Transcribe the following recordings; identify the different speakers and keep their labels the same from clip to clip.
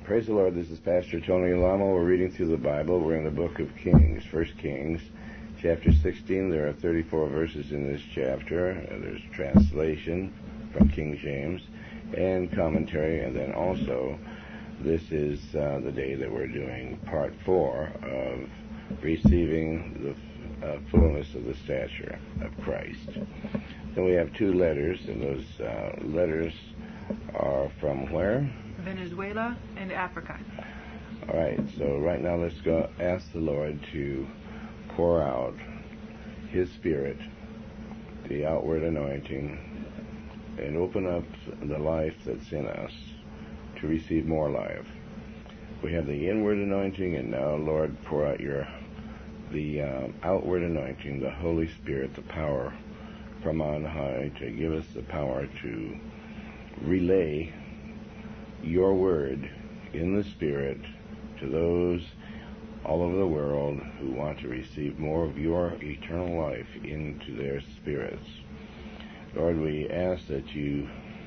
Speaker 1: Praise the Lord. This is Pastor Tony Lamo. We're reading through the Bible. We're in the book of Kings, 1 Kings, chapter 16. There are 34 verses in this chapter. There's translation from King James and commentary. And then also, this is the day that we're doing part 4 of receiving the fullness of the stature of Christ. Then we have 2 letters, and those letters are from where?
Speaker 2: Venezuela and Africa.
Speaker 1: All right, so right now let's go ask the Lord to pour out His Spirit, the outward anointing, and open up the life that's in us to receive more life. We have the inward anointing, and now, Lord, pour out the outward anointing, the Holy Spirit, the power from on high, to give us the power to relay your word in the Spirit to those all over the world who want to receive more of your eternal life into their spirits. Lord, we ask that you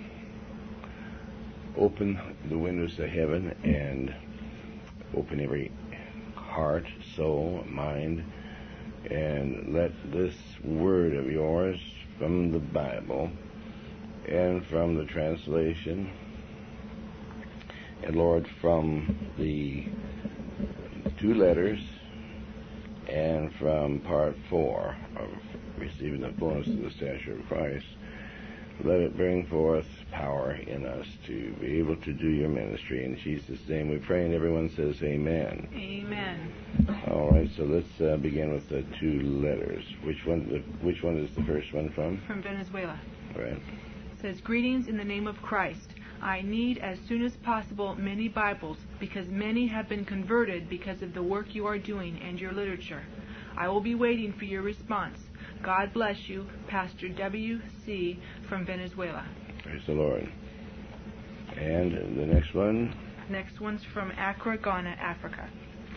Speaker 1: open the windows of heaven and open every heart, soul, mind, and let this word of yours from the Bible and from the translation, and Lord, from the 2 letters and from part 4 of receiving the fullness of the stature of Christ, let it bring forth power in us to be able to do your ministry. In Jesus' name we pray, and everyone says amen.
Speaker 2: Amen.
Speaker 1: All right, so let's begin with the 2 letters. Which one is the first one from?
Speaker 2: From Venezuela.
Speaker 1: All right.
Speaker 2: It says, "Greetings in the name of Christ. I need as soon as possible many Bibles, because many have been converted because of the work you are doing and your literature. I will be waiting for your response. God bless you, Pastor W.C. from Venezuela."
Speaker 1: Praise the Lord. And the next one?
Speaker 2: Next one's from Accra, Ghana, Africa.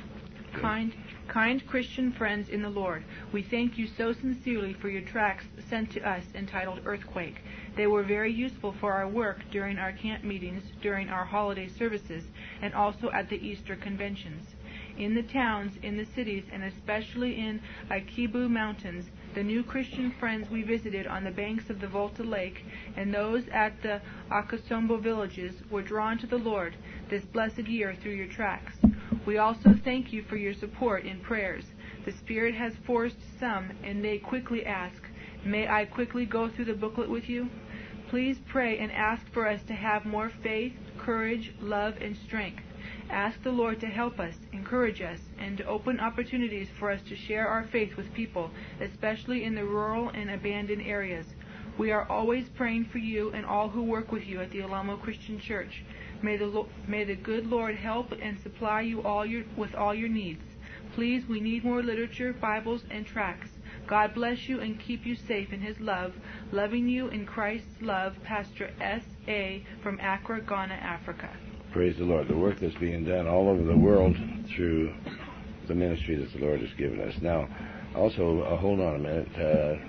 Speaker 2: Kind Christian friends in the Lord, we thank you so sincerely for your tracts sent to us entitled Earthquake. They were very useful for our work during our camp meetings, during our holiday services, and also at the Easter conventions. In the towns, in the cities, and especially in Akibu Mountains, the new Christian friends we visited on the banks of the Volta Lake and those at the Akasombo villages were drawn to the Lord this blessed year through your tracts. We also thank you for your support in prayers. The Spirit has forced some, and they quickly ask, "May I quickly go through the booklet with you?" Please pray and ask for us to have more faith, courage, love, and strength. Ask the Lord to help us, encourage us, and to open opportunities for us to share our faith with people, especially in the rural and abandoned areas. We are always praying for you and all who work with you at the Alamo Christian Church. May the good Lord help and supply you with all your needs. Please, we need more literature, Bibles, and tracts. God bless you and keep you safe in His love. Loving you in Christ's love, Pastor S.A. from Accra, Ghana, Africa.
Speaker 1: Praise the Lord. The work that's being done all over the world through the ministry that the Lord has given us. Now, also, hold on a minute.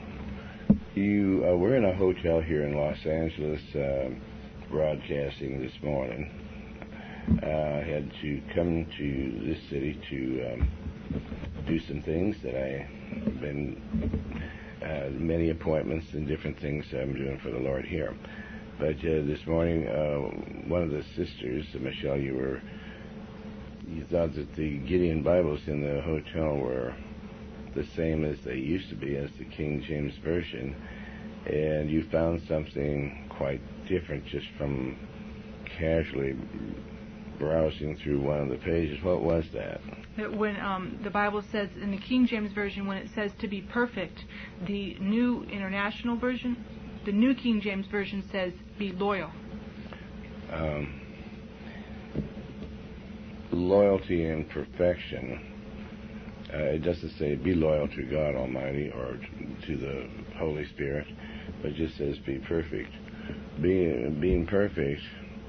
Speaker 1: We're in a hotel here in Los Angeles, broadcasting this morning. I had to come to this city to do some things that I've been, many appointments and different things I'm doing for the Lord here. But this morning, one of the sisters, Michelle, you thought that the Gideon Bibles in the hotel were the same as they used to be, as the King James Version, and you found something quite different just from casually browsing through one of the pages. What was that?
Speaker 2: When the Bible says, in the King James Version, when it says to be perfect, the New International Version, the New King James Version says be loyal.
Speaker 1: Loyalty and perfection. It doesn't say be loyal to God Almighty or to the Holy Spirit, but it just says be perfect. Being perfect,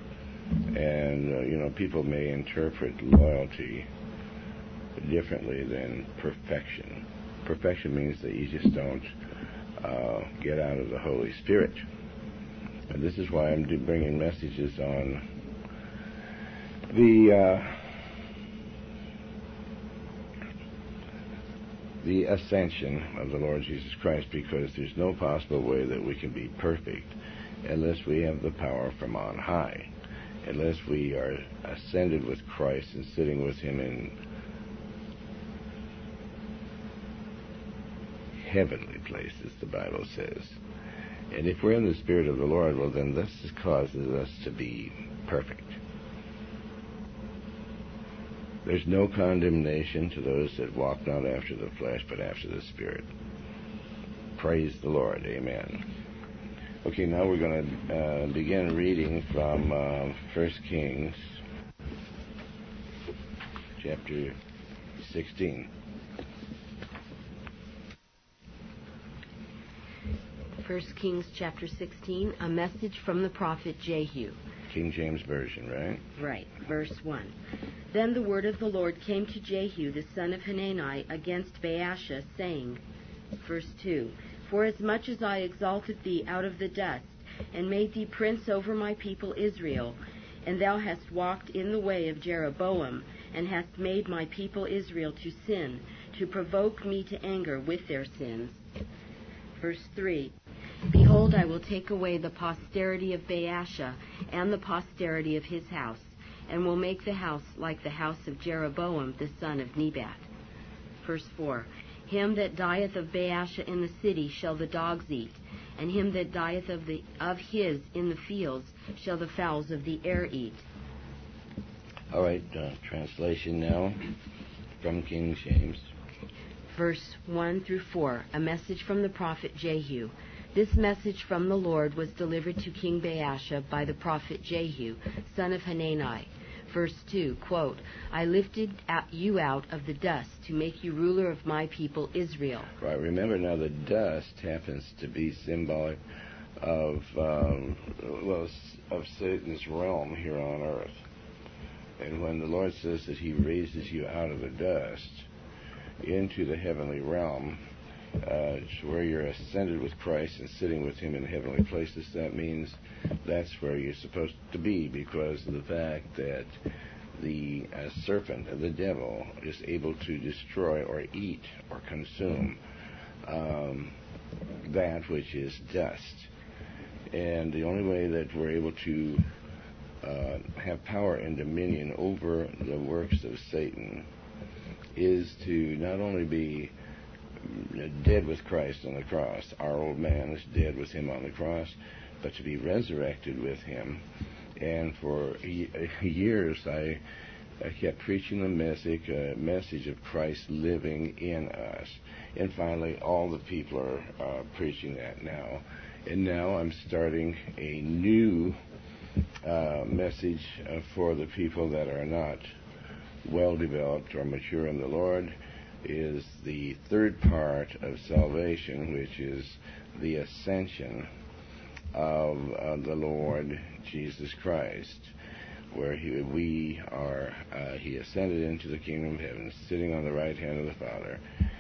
Speaker 1: and people may interpret loyalty differently than perfection. Perfection means that you just don't get out of the Holy Spirit. And this is why I'm bringing messages on The ascension of the Lord Jesus Christ, because there's no possible way that we can be perfect unless we have the power from on high, unless we are ascended with Christ and sitting with him in heavenly places, the Bible says. And if we're in the Spirit of the Lord, well, then this causes us to be perfect. There's no condemnation to those that walk not after the flesh, but after the Spirit. Praise the Lord. Amen. Okay, now we're going to begin reading from 1 Kings chapter 16.
Speaker 3: 1 Kings chapter 16, a message from the prophet Jehu.
Speaker 1: King James Version, right?
Speaker 3: Right, verse 1. Then the word of the Lord came to Jehu, the son of Hanani, against Baasha, saying, verse 2, Forasmuch as I exalted thee out of the dust, and made thee prince over my people Israel, and thou hast walked in the way of Jeroboam, and hast made my people Israel to sin, to provoke me to anger with their sins. Verse 3, Behold, I will take away the posterity of Baasha, and the posterity of his house, and will make the house like the house of Jeroboam the son of Nebat. Verse 4, Him that dieth of Baasha in the city shall the dogs eat, and him that dieth of his in the fields shall the fowls of the air eat.
Speaker 1: All right, translation now from King James.
Speaker 3: Verse 1 through 4, a message from the prophet Jehu. This message from the Lord was delivered to King Baasha by the prophet Jehu, son of Hanani. Verse 2, quote, I lifted you out of the dust to make you ruler of my people Israel.
Speaker 1: Right, remember now the dust happens to be symbolic of Satan's realm here on earth. And when the Lord says that he raises you out of the dust into the heavenly realm, where you're ascended with Christ and sitting with him in heavenly places, that means that's where you're supposed to be, because of the fact that the serpent, the devil, is able to destroy or eat or consume that which is dust. And the only way that we're able to have power and dominion over the works of Satan is to not only be dead with Christ on the cross, our old man is dead with him on the cross, but to be resurrected with him. And for years I kept preaching the message of Christ living in us. And finally all the people are preaching that now. And now I'm starting a new message for the people that are not well developed or mature in the Lord, is the third part of salvation, which is the ascension of the Lord Jesus Christ, where he ascended into the kingdom of heaven, sitting on the right hand of the Father.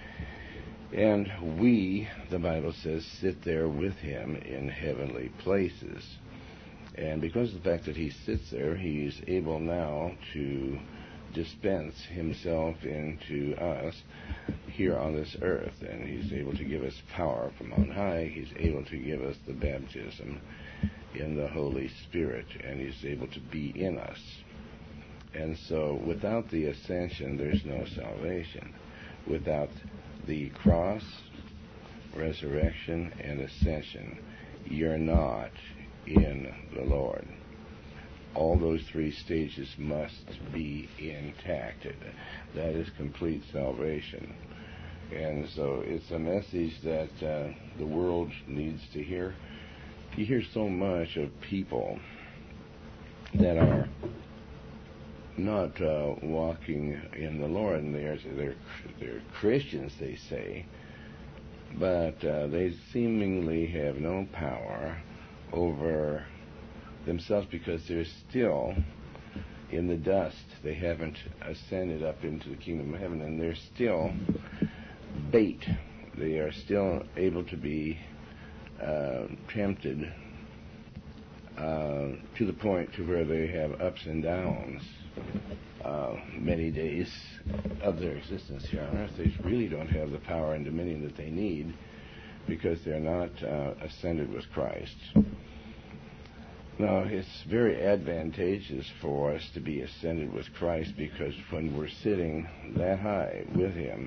Speaker 1: And we, the Bible says, sit there with him in heavenly places. And because of the fact that he sits there, he's able now to dispense himself into us here on this earth, and he's able to give us power from on high. He's able to give us the baptism in the Holy Spirit, and he's able to be in us. And so without the ascension, there's no salvation. Without the cross, resurrection, and ascension, you're not in the Lord. All those three stages must be intact. That is complete salvation. And so it's a message that the world needs to hear. You hear so much of people that are not walking in the Lord, and they're Christians, they say, but they seemingly have no power over themselves because they're still in the dust. They haven't ascended up into the kingdom of heaven, and they're still bait. They are still able to be tempted to the point to where they have ups and downs many days of their existence here on earth, they really don't have the power and dominion that they need because they're not ascended with Christ. Now, it's very advantageous for us to be ascended with Christ because when we're sitting that high with Him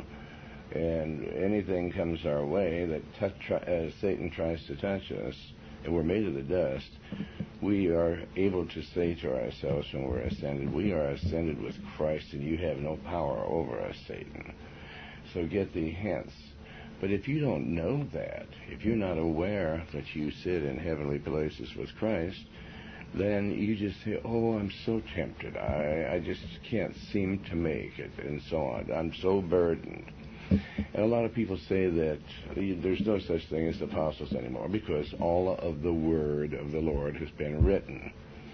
Speaker 1: and anything comes our way that Satan tries to touch us, and we're made of the dust, we are able to say to ourselves when we're ascended, we are ascended with Christ and you have no power over us, Satan. So get thee hence. But if you don't know that, if you're not aware that you sit in heavenly places with Christ, then you just say, oh, I'm so tempted. I just can't seem to make it, and so on. I'm so burdened. And a lot of people say that there's no such thing as apostles anymore because all of the word of the Lord has been written.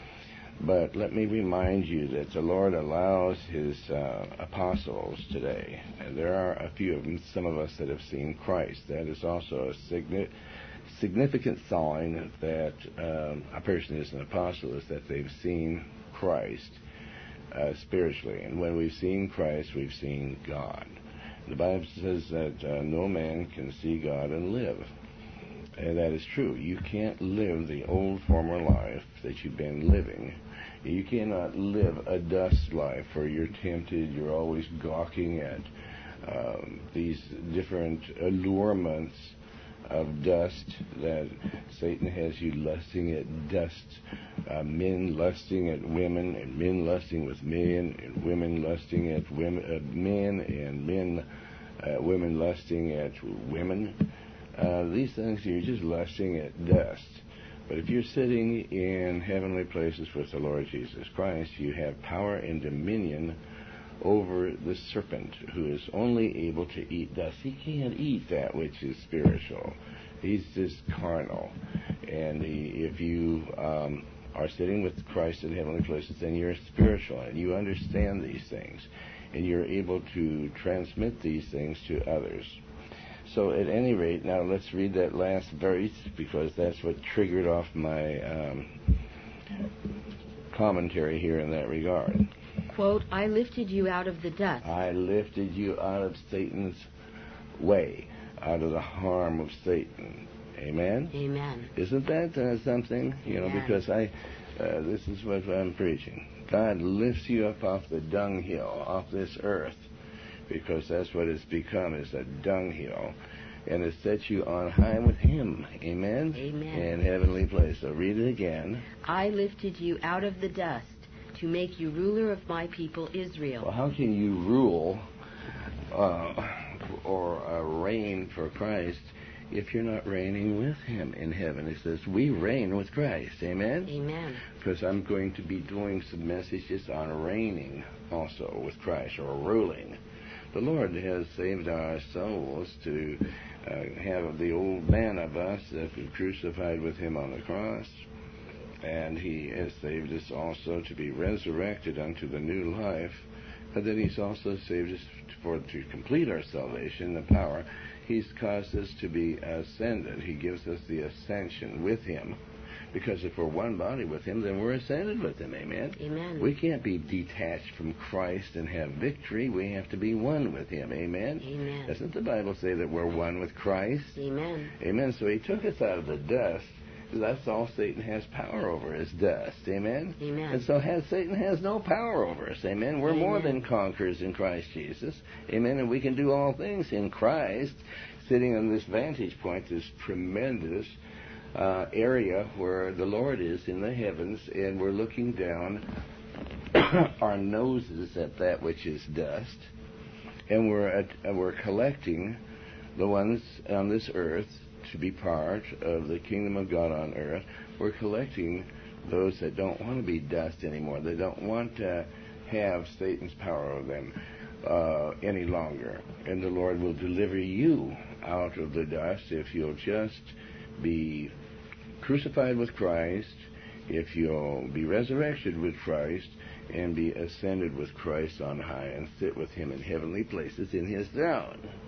Speaker 1: But let me remind you that the Lord allows His apostles today, and there are a few of them, some of us that have seen Christ. That is also a significant sign that a person is an apostle, is that they've seen Christ spiritually. And when we've seen Christ, we've seen God. The Bible says that no man can see God and live. And that is true. You can't live the old former life that you've been living. You cannot live a dust life where you're tempted, you're always gawking at these different allurements of dust, that Satan has you lusting at dust, men lusting at women, and men lusting with men, and women lusting at men, and women lusting at women. These things, you're just lusting at dust. But if you're sitting in heavenly places with the Lord Jesus Christ, you have power and dominion over the serpent, who is only able to eat dust. He can't eat that which is spiritual. He's just carnal. And if you are sitting with Christ in heavenly places, then you're spiritual, and you understand these things, and you're able to transmit these things to others. So at any rate, now let's read that last verse, because that's what triggered off my commentary here in that regard.
Speaker 3: Quote, I lifted you out of the dust.
Speaker 1: I lifted you out of Satan's way, out of the harm of Satan. Amen?
Speaker 3: Amen.
Speaker 1: Isn't that something? You know,
Speaker 3: Amen.
Speaker 1: because this is what I'm preaching. God lifts you up off the dunghill, off this earth, because that's what it's become, is a dunghill. And it sets you on high with Him. Amen?
Speaker 3: Amen.
Speaker 1: In heavenly place. So read it again.
Speaker 3: I lifted you out of the dust to make you ruler of my people Israel.
Speaker 1: Well, how can you rule or reign for Christ if you're not reigning with Him in heaven? It says we reign with Christ. Amen?
Speaker 3: Amen.
Speaker 1: Because I'm going to be doing some messages on reigning also with Christ, or ruling. The Lord has saved our souls to have the old man of us that was crucified with Him on the cross. And He has saved us also to be resurrected unto the new life. And then He's also saved us to complete our salvation, the power. He's caused us to be ascended. He gives us the ascension with Him. Because if we're one body with Him, then we're ascended with Him. Amen?
Speaker 3: Amen.
Speaker 1: We can't be detached from Christ and have victory. We have to be one with Him. Amen?
Speaker 3: Amen.
Speaker 1: Doesn't the Bible say that we're one with Christ?
Speaker 3: Amen.
Speaker 1: Amen. So He took us out of the dust. That's all Satan has power over, is dust. Amen?
Speaker 3: Amen.
Speaker 1: And so Satan has no power over us. Amen? We're more
Speaker 3: Amen.
Speaker 1: than conquerors in Christ Jesus. Amen? And we can do all things in Christ, sitting on this vantage point, this tremendous area where the Lord is in the heavens, and we're looking down our noses at that which is dust, and we're collecting the ones on this earth to be part of the kingdom of God on earth. We're collecting those that don't want to be dust anymore. They don't want to have Satan's power over them any longer. And the Lord will deliver you out of the dust if you'll just be crucified with Christ, if you'll be resurrected with Christ, and be ascended with Christ on high and sit with Him in heavenly places in His throne.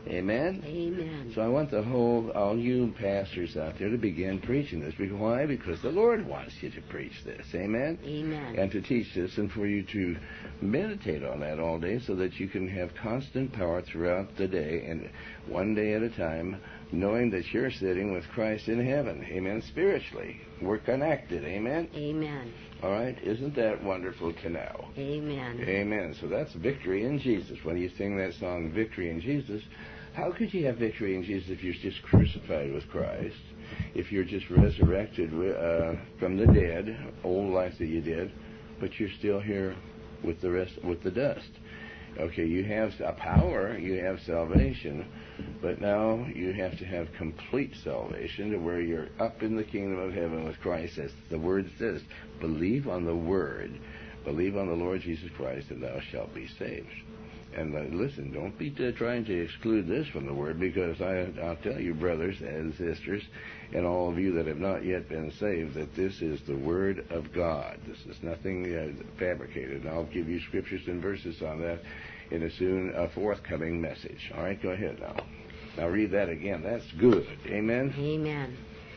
Speaker 1: Amen?
Speaker 3: Amen.
Speaker 1: So I want all you pastors out there to begin preaching this. Why? Because the Lord wants you to preach this. Amen?
Speaker 3: Amen.
Speaker 1: And to teach this, and for you to meditate on that all day so that you can have constant power throughout the day and one day at a time, knowing that you're sitting with Christ in heaven. Amen? Spiritually. We're connected. Amen?
Speaker 3: Amen.
Speaker 1: All right? Isn't that wonderful to know?
Speaker 3: Amen.
Speaker 1: Amen. So that's victory in Jesus. When you sing that song, Victory in Jesus, how could you have victory in Jesus if you're just crucified with Christ? If you're just resurrected from the dead, old life that you did, but you're still here with the dust? Okay, you have a power, you have salvation, but now you have to have complete salvation to where you're up in the kingdom of heaven with Christ. As the Word says, believe on the Word, believe on the Lord Jesus Christ, and thou shalt be saved. And listen, don't be trying to exclude this from the Word, because I'll tell you, brothers and sisters, and all of you that have not yet been saved, that this is the Word of God. This is nothing fabricated. And I'll give you scriptures and verses on that in a soon forthcoming message. All right, go ahead now. Now read that again. That's good. Amen?
Speaker 3: Amen.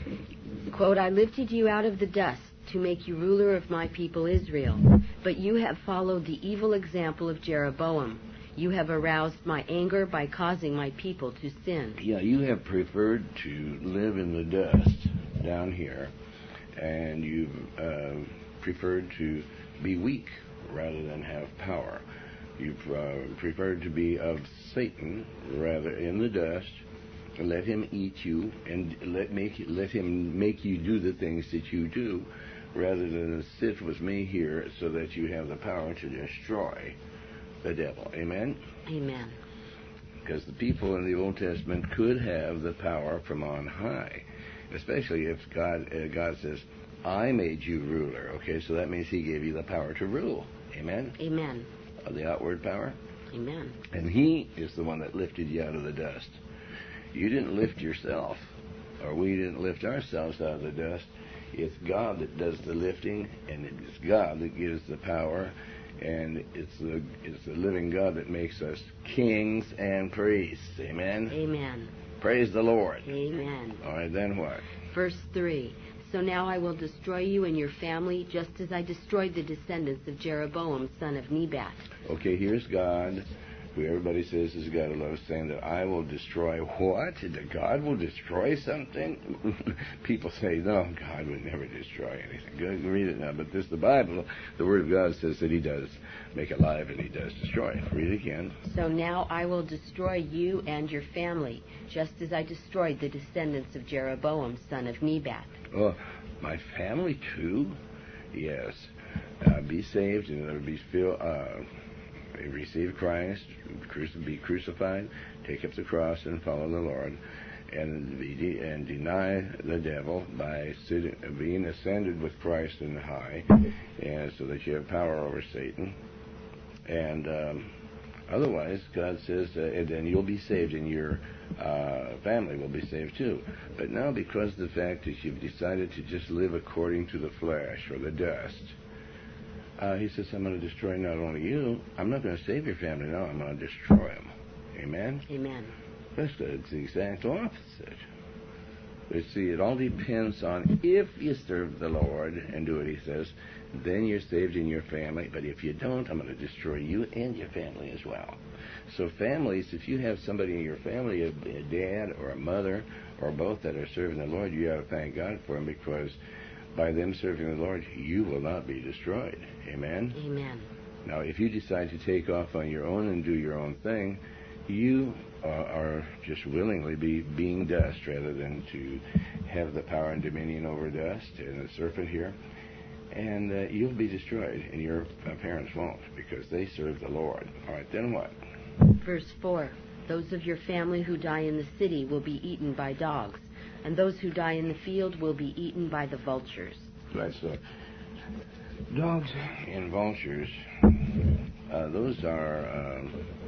Speaker 3: Quote, I lifted you out of the dust to make you ruler of my people Israel, but you have followed the evil example of Jeroboam. You have aroused my anger by causing my people to sin.
Speaker 1: Yeah, you have preferred to live in the dust down here, and you've preferred to be weak rather than have power. You've preferred to be of Satan rather in the dust. Let him eat you and let him make you do the things that you do, rather than sit with me here so that you have the power to destroy the devil. Amen?
Speaker 3: Amen.
Speaker 1: Because the people in the Old Testament could have the power from on high, especially if God says, I made you ruler. Okay, so that means he gave you the power to rule. Amen?
Speaker 3: Amen.
Speaker 1: The outward power.
Speaker 3: Amen.
Speaker 1: And he is the one that lifted you out of the dust. You didn't lift yourself, or we didn't lift ourselves out of the dust. It's God that does the lifting, and it's God that gives the power, and it's the living God that makes us kings and priests. Amen?
Speaker 3: Amen.
Speaker 1: Praise the Lord.
Speaker 3: Amen.
Speaker 1: All right, then what?
Speaker 3: Verse 3. So now I will destroy you and your family, just as I destroyed the descendants of Jeroboam, son of Nebat.
Speaker 1: Okay, here's God, who everybody says is God of love, saying that I will destroy what? That God will destroy something? People say, no, God would never destroy anything. Go read it now. But the Bible, the Word of God says that he does make alive and he does destroy. Read it again.
Speaker 3: So now I will destroy you and your family, just as I destroyed the descendants of Jeroboam, son of Nebat.
Speaker 1: Oh, my family too? Yes. Be saved and receive Christ, be crucified, take up the cross and follow the Lord, and deny the devil by being ascended with Christ in the high, and so that you have power over Satan. And otherwise, God says, and then you'll be saved, and your family will be saved too. But now, because of the fact that you've decided to just live according to the flesh or the dust, he says, I'm going to destroy not only you, I'm not going to save your family now, I'm going to destroy them. Amen?
Speaker 3: Amen.
Speaker 1: That's the exact opposite. But see, it all depends on if you serve the Lord and do what he says, then you're saved in your family. But if you don't, I'm going to destroy you and your family as well. So families, if you have somebody in your family, a dad or a mother or both that are serving the Lord, you ought to thank God for them, because by them serving the Lord, you will not be destroyed. Amen?
Speaker 3: Amen.
Speaker 1: Now, if you decide to take off on your own and do your own thing, you are just willingly being dust rather than to have the power and dominion over dust and the serpent here. And you'll be destroyed, and your parents won't, because they serve the Lord. All right, then what?
Speaker 3: Verse 4. Those of your family who die in the city will be eaten by dogs, and those who die in the field will be eaten by the vultures.
Speaker 1: Right, so dogs and vultures, those are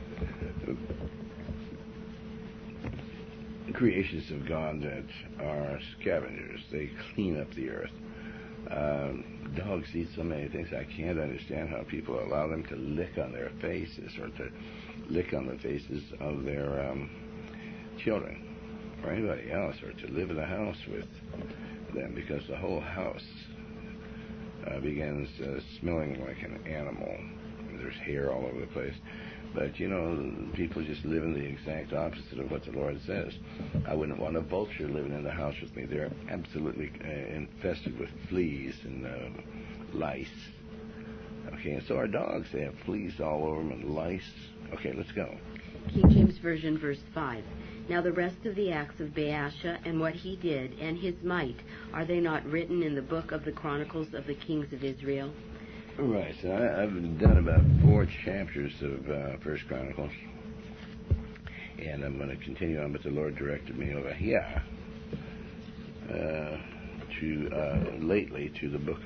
Speaker 1: creations of God that are scavengers. They clean up the earth. Dogs eat so many things. I can't understand how people allow them to lick on their faces or to lick on the faces of their children or anybody else are to live in a house with them, because the whole house begins smelling like an animal. There's hair all over the place. But, people just live in the exact opposite of what the Lord says. I wouldn't want a vulture living in the house with me. They're absolutely infested with fleas and lice. Okay, and so our dogs, they have fleas all over them and lice. Okay, let's go.
Speaker 3: King James Version, verse 5. Now the rest of the acts of Baasha and what he did and his might, are they not written in the book of the Chronicles of the Kings of Israel?
Speaker 1: Right, so I've done about 4 chapters of First Chronicles, and I'm going to continue on, but the Lord directed me over here lately to the book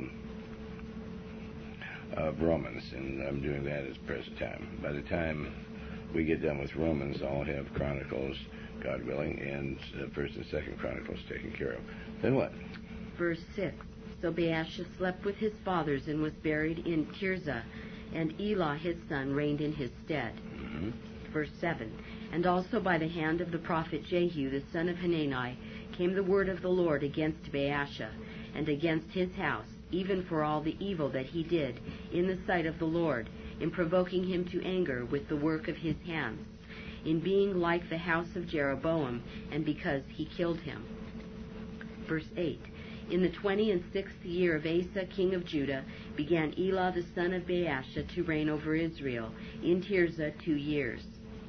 Speaker 1: of Romans, and I'm doing that at the present time. By the time we get done with Romans, I'll have Chronicles, God willing, and First and Second Chronicles taken care of. Then what?
Speaker 3: Verse 6. So Baasha slept with his fathers and was buried in Tirzah, and Elah his son reigned in his stead.
Speaker 1: Mm-hmm.
Speaker 3: Verse 7. And also by the hand of the prophet Jehu the son of Hanani came the word of the Lord against Baasha, and against his house, even for all the evil that he did in the sight of the Lord, in provoking him to anger with the work of his hands, in being like the house of Jeroboam, and because he killed him. Verse 8. In the 26th year of Asa, king of Judah, began Elah the son of Baasha to reign over Israel, in Tirzah 2 years.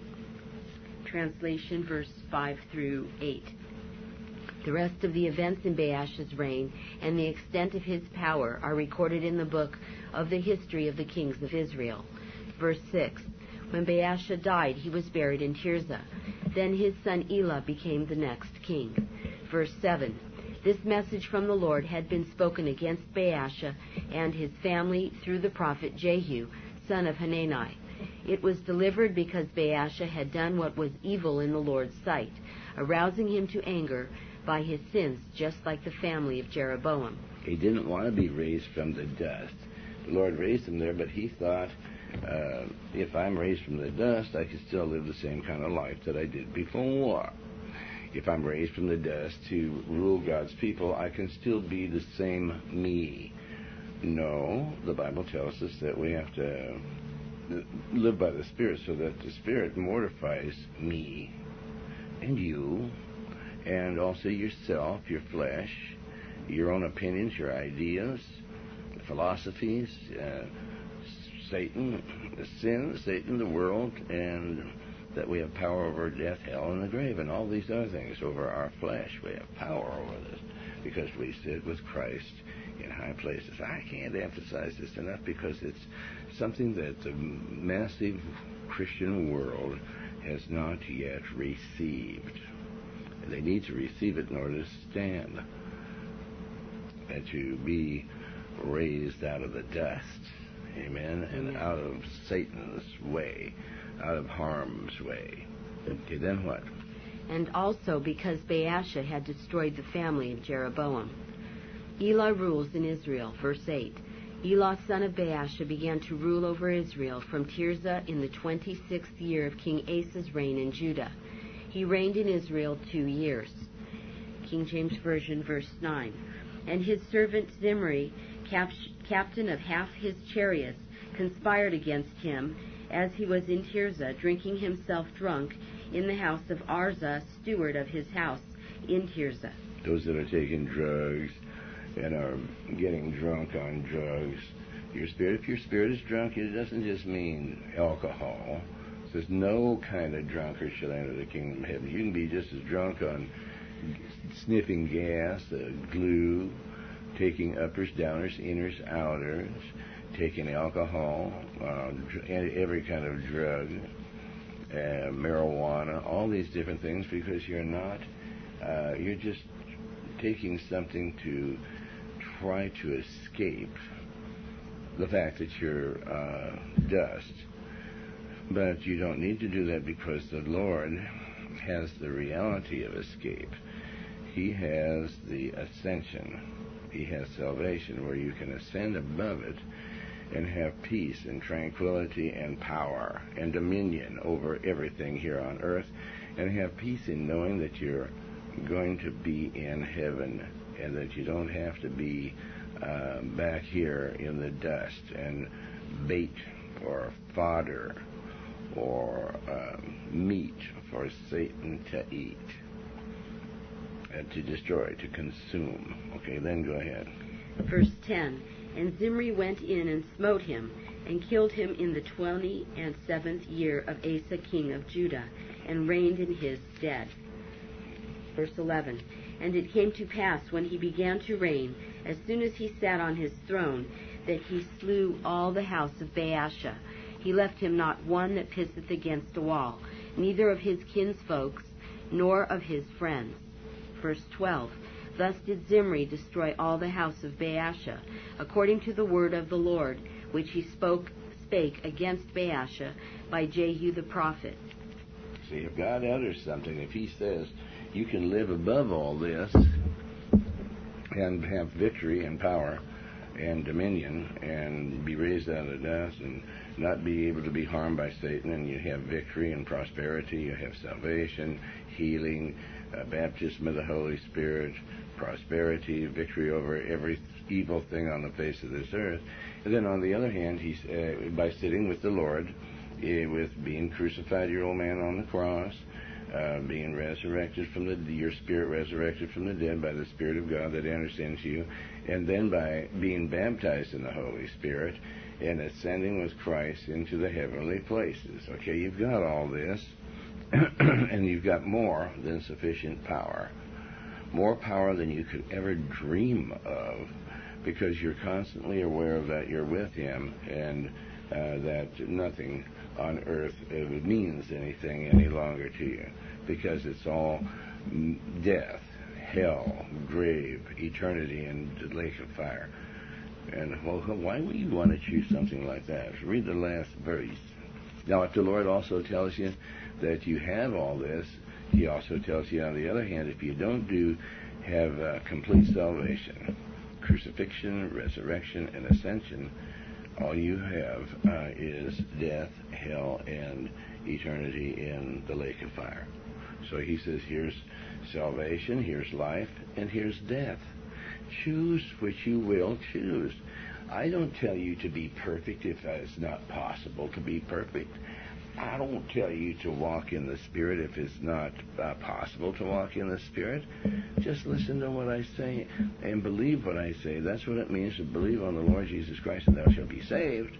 Speaker 3: Translation, verse 5 through 8. The rest of the events in Baasha's reign and the extent of his power are recorded in the book of the history of the kings of Israel. Verse 6. When Baasha died, he was buried in Tirzah. Then his son Elah became the next king. Verse 7. This message from the Lord had been spoken against Baasha and his family through the prophet Jehu, son of Hanani. It was delivered because Baasha had done what was evil in the Lord's sight, arousing him to anger by his sins, just like the family of Jeroboam.
Speaker 1: He didn't want to be raised from the dust. The Lord raised him there, but he thought, if I'm raised from the dust, I can still live the same kind of life that I did before. If I'm raised from the dust to rule God's people, I can still be the same me. No, the Bible tells us that we have to live by the Spirit, so that the Spirit mortifies me and you, and also yourself, your flesh, your own opinions, your ideas, philosophies, Satan, the world, and that we have power over death, hell, and the grave, and all these other things. Over our flesh, we have power over this, because we sit with Christ in high places. I can't emphasize this enough, because it's something that the massive Christian world has not yet received. They need to receive it in order to stand, and to be raised out of the dust, amen, and out of Satan's way, out of harm's way. Okay, then what?
Speaker 3: And also because Baasha had destroyed the family of Jeroboam. Elah rules in Israel, verse 8. Elah son of Baasha began to rule over Israel from Tirzah in the 26th year of King Asa's reign in Judah. He reigned in Israel 2 years. King James Version, verse 9. And his servant Zimri, captain of half his chariots, conspired against him as he was in Tirzah, drinking himself drunk in the house of Arza, steward of his house in Tirzah.
Speaker 1: Those that are taking drugs and are getting drunk on drugs, if your spirit is drunk, it doesn't just mean alcohol. It says no kind of drunkard shall enter the kingdom of heaven. You can be just as drunk on sniffing gas, glue, taking uppers, downers, inners, outers, taking alcohol, every kind of drug, marijuana, all these different things, because you're just taking something to try to escape the fact that you're dust. But you don't need to do that, because the Lord has the reality of escape. He has the ascension. He has salvation, where you can ascend above it and have peace and tranquility and power and dominion over everything here on earth. and have peace in knowing that you're going to be in heaven, and that you don't have to be back here in the dust and bait or fodder or meat for Satan to eat and to destroy, to consume. Okay, then go ahead.
Speaker 3: Verse 10, And Zimri went in and smote him, and killed him in the 27th year of Asa king of Judah, and reigned in his stead. Verse 11, And it came to pass, when he began to reign, as soon as he sat on his throne, that he slew all the house of Baasha. He left him not one that pisseth against a wall, neither of his kinsfolks, nor of his friends. Verse 12, Thus did Zimri destroy all the house of Baasha, according to the word of the Lord, which he spake against Baasha by Jehu the prophet.
Speaker 1: See, if God utters something, if he says you can live above all this and have victory and power and dominion and be raised out of dust and not be able to be harmed by Satan, and you have victory and prosperity, you have salvation, healing, baptism of the Holy Spirit, prosperity, victory over every evil thing on the face of this earth. And then on the other hand, he's by sitting with the Lord, with being crucified, your old man on the cross, being resurrected from your spirit resurrected from the dead by the Spirit of God that enters into you, and then by being baptized in the Holy Spirit and ascending with Christ into the heavenly places. Okay, you've got all this, and you've got more than sufficient power. More power than you could ever dream of, because you're constantly aware of that you're with him, and that nothing on earth means anything any longer to you, because it's all death, hell, grave, eternity, and the lake of fire. And well, why would you want to choose something like that? Read the last verse. Now, if the Lord also tells you that you have all this, he also tells you, on the other hand, if you don't have complete salvation, crucifixion, resurrection, and ascension, all you have is death, hell, and eternity in the lake of fire. So he says, here's salvation, here's life, and here's death. Choose which you will choose. I don't tell you to be perfect if it's not possible to be perfect. I don't tell you to walk in the Spirit if it's not possible to walk in the Spirit. Just listen to what I say and believe what I say. That's what it means to believe on the Lord Jesus Christ and thou shalt be saved,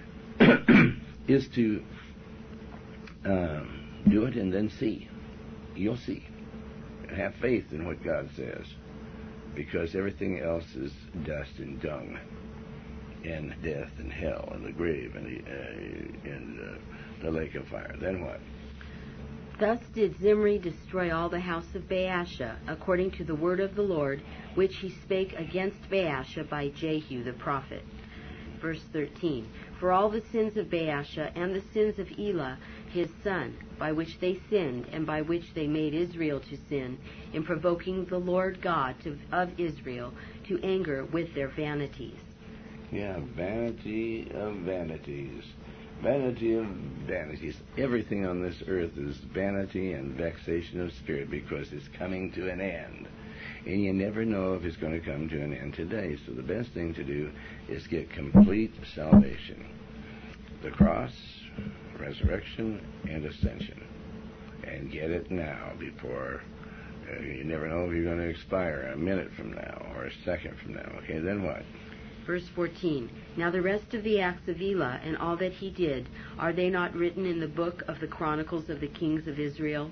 Speaker 1: is to do it and then see. You'll see. Have faith in what God says, because everything else is dust and dung and death and hell and the grave and the lake of fire. Then what?
Speaker 3: Thus did Zimri destroy all the house of Baasha, according to the word of the Lord, which he spake against Baasha by Jehu the prophet. Verse 13, For all the sins of Baasha and the sins of Elah his son, by which they sinned, and by which they made Israel to sin, in provoking the Lord God of Israel to anger with their vanities.
Speaker 1: Yeah, vanity of vanities. Vanity of vanities. Everything on this earth is vanity and vexation of spirit, because it's coming to an end. And you never know if it's going to come to an end today. So the best thing to do is get complete salvation. The cross, resurrection, and ascension. And get it now, before you never know if you're going to expire a minute from now or a second from now. Okay, then what?
Speaker 3: Verse 14, Now the rest of the acts of Elah and all that he did, are they not written in the book of the Chronicles of the Kings of Israel?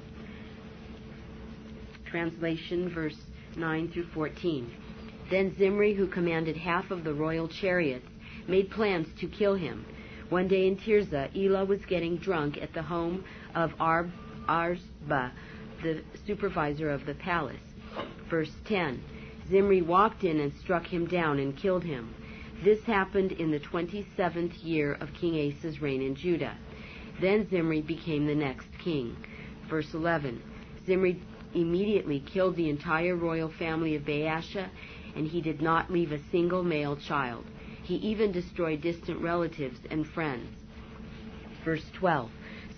Speaker 3: Translation, verse 9 through 14. Then Zimri, who commanded half of the royal chariots, made plans to kill him. One day in Tirzah, Elah was getting drunk at the home of Arzba, the supervisor of the palace. Verse 10, Zimri walked in and struck him down and killed him. This happened in the 27th year of King Asa's reign in Judah. Then Zimri became the next king. Verse 11, Zimri immediately killed the entire royal family of Baasha, and he did not leave a single male child. He even destroyed distant relatives and friends. Verse 12,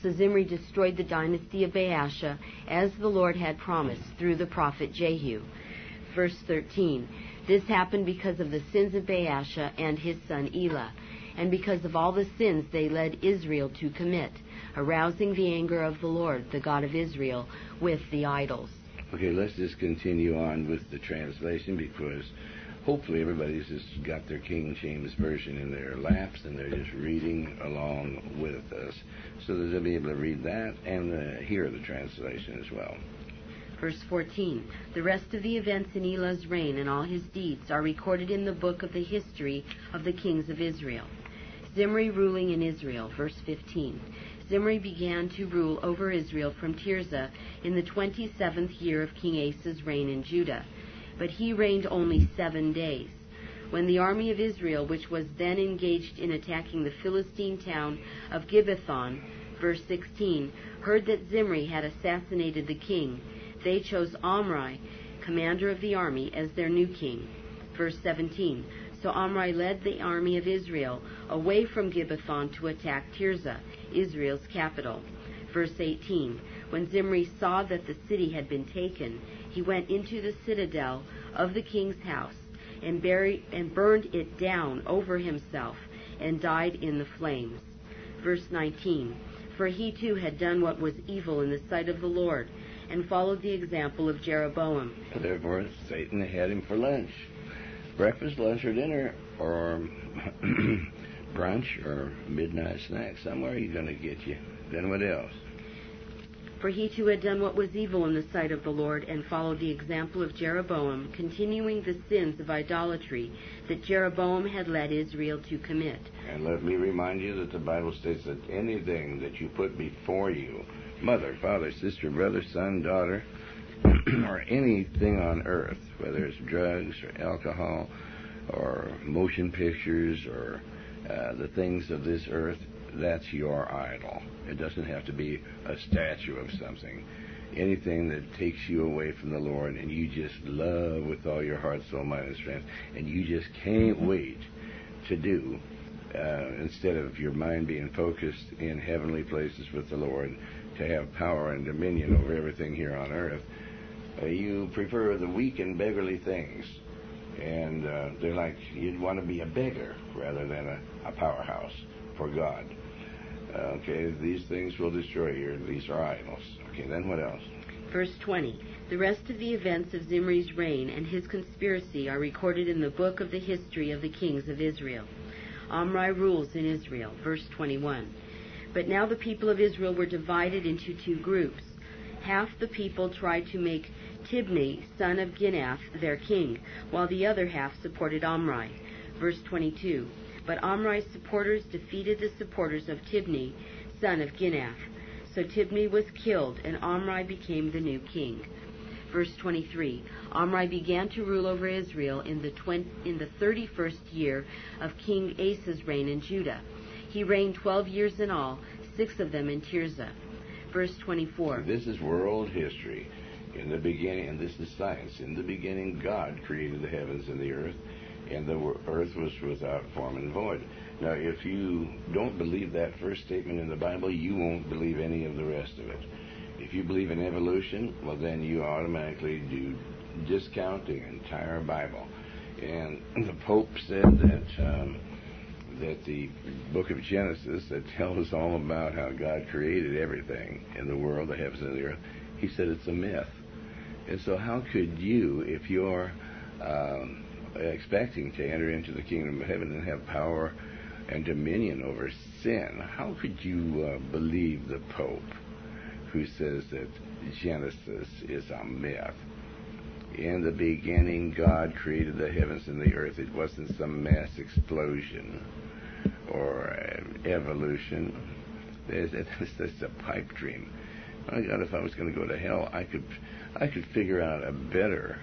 Speaker 3: So Zimri destroyed the dynasty of Baasha, as the Lord had promised through the prophet Jehu. Verse 13. This happened because of the sins of Baasha and his son Elah, and because of all the sins they led Israel to commit, arousing the anger of the Lord, the God of Israel, with the idols.
Speaker 1: Okay, let's just continue on with the translation, because hopefully everybody's just got their King James Version in their laps and they're just reading along with us, so that they'll be able to read that and hear the translation as well.
Speaker 3: Verse 14. The rest of the events in Elah's reign and all his deeds are recorded in the book of the history of the kings of Israel. Zimri ruling in Israel. Verse 15. Zimri began to rule over Israel from Tirzah in the 27th year of King Asa's reign in Judah, but he reigned only 7 days. When the army of Israel, which was then engaged in attacking the Philistine town of Gibbethon, verse 16, heard that Zimri had assassinated the king, they chose Omri, commander of the army, as their new king. Verse 17. So Omri led the army of Israel away from Gibbethon to attack Tirzah, Israel's capital. Verse 18. When Zimri saw that the city had been taken, he went into the citadel of the king's house and burned it down over himself and died in the flames. Verse 19. For he too had done what was evil in the sight of the Lord, and followed the example of Jeroboam.
Speaker 1: Therefore, Satan had him for lunch. Breakfast, lunch, or dinner, or brunch, or midnight snack. Somewhere he's going to get you. Then what else?
Speaker 3: For he too had done what was evil in the sight of the Lord, and followed the example of Jeroboam, continuing the sins of idolatry that Jeroboam had led Israel to commit.
Speaker 1: And let me remind you that the Bible states that anything that you put before you, mother, father, sister, brother, son, daughter, or anything on earth, whether it's drugs or alcohol or motion pictures or the things of this earth, that's your idol. It doesn't have to be a statue of something. Anything that takes you away from the Lord and you just love with all your heart, soul, mind, and strength, and you just can't wait to do, instead of your mind being focused in heavenly places with the Lord, to have power and dominion over everything here on earth, you prefer the weak and beggarly things. And they're like, you'd want to be a beggar rather than a powerhouse for God. Okay, these things will destroy you. These are idols. Okay, then what else?
Speaker 3: Verse 20. The rest of the events of Zimri's reign and his conspiracy are recorded in the book of the history of the kings of Israel. Omri rules in Israel. Verse 21. But now the people of Israel were divided into 2 groups. Half the people tried to make Tibni, son of Ginath, their king, while the other half supported Omri. Verse 22. But Omri's supporters defeated the supporters of Tibni, son of Ginath. So Tibni was killed, and Omri became the new king. Verse 23. Omri began to rule over Israel in the 31st year of King Asa's reign in Judah. He reigned 12 years in all, 6 of them in Tirzah. Verse 24.
Speaker 1: This is world history. In the beginning, and this is science, in the beginning God created the heavens and the earth, and the earth was without form and void. Now, if you don't believe that first statement in the Bible, you won't believe any of the rest of it. If you believe in evolution, well, then you automatically do discount the entire Bible. And the Pope said that the book of Genesis, that tells us all about how God created everything in the world, the heavens and the earth, he said it's a myth. And so how could you, if you're expecting to enter into the kingdom of heaven and have power and dominion over sin, how could you believe the Pope who says that Genesis is a myth? In the beginning, God created the heavens and the earth. It wasn't some mass explosion or evolution. It's just a pipe dream. My God, if I was going to go to hell, I could figure out a better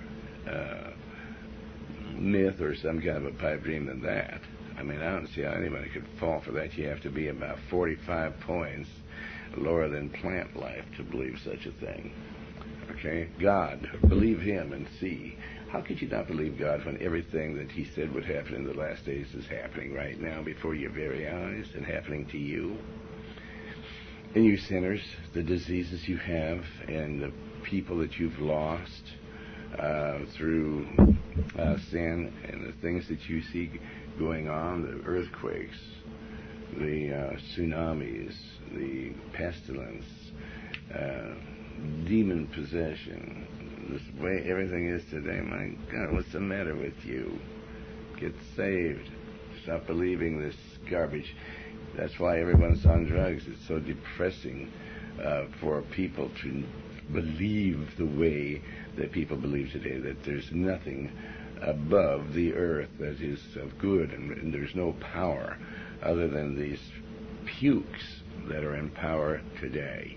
Speaker 1: myth or some kind of a pipe dream than that. I mean, I don't see how anybody could fall for that. You have to be about 45 points lower than plant life to believe such a thing. Okay? God, believe him and see. How could you not believe God when everything that he said would happen in the last days is happening right now before your very eyes and happening to you? And you sinners, the diseases you have, and the people that you've lost through sin, and the things that you see going on, the earthquakes, the tsunamis, the pestilence, demon possession, this way everything is today. My God, what's the matter with you? Get saved. Stop believing this garbage. That's why everyone's on drugs. It's so depressing for people to believe the way that people believe today, that there's nothing above the earth that is of good, and there's no power other than these pukes that are in power today.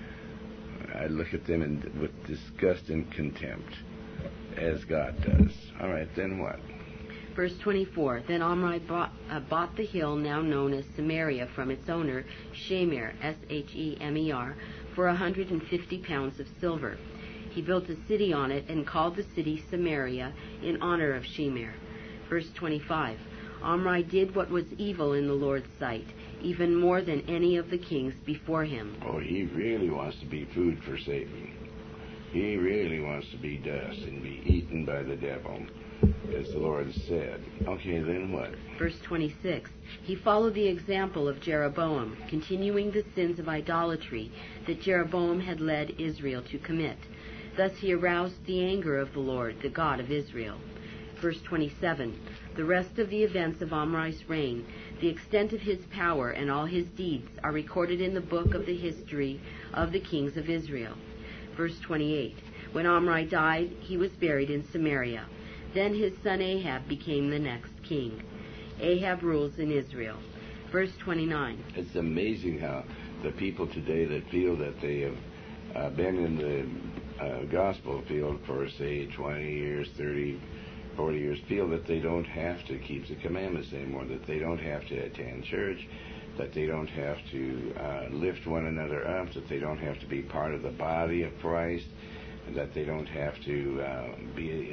Speaker 1: I look at them with disgust and contempt, as God does. All right, then what?
Speaker 3: Verse 24, Then Omri bought the hill now known as Samaria from its owner, Shemer, Shemer, for 150 pounds of silver. He built a city on it and called the city Samaria in honor of Shemer. Verse 25, Omri did what was evil in the Lord's sight, even more than any of the kings before him.
Speaker 1: Oh, he really wants to be food for Satan. He really wants to be dust and be eaten by the devil, as the Lord said. Okay, then what?
Speaker 3: Verse 26, He followed the example of Jeroboam, continuing the sins of idolatry that Jeroboam had led Israel to commit. Thus he aroused the anger of the Lord, the God of Israel. Verse 27, The rest of the events of Omri's reign, the extent of his power, and all his deeds are recorded in the book of the history of the kings of Israel. Verse 28, When Omri died, he was buried in Samaria. Then his son Ahab became the next king. Ahab rules in Israel. Verse 29.
Speaker 1: It's amazing how the people today that feel that they have been in the gospel field for, say, 20 years, 30, 40 years, feel that they don't have to keep the commandments anymore, that they don't have to attend church, that they don't have to lift one another up, that they don't have to be part of the body of Christ, that they don't have to be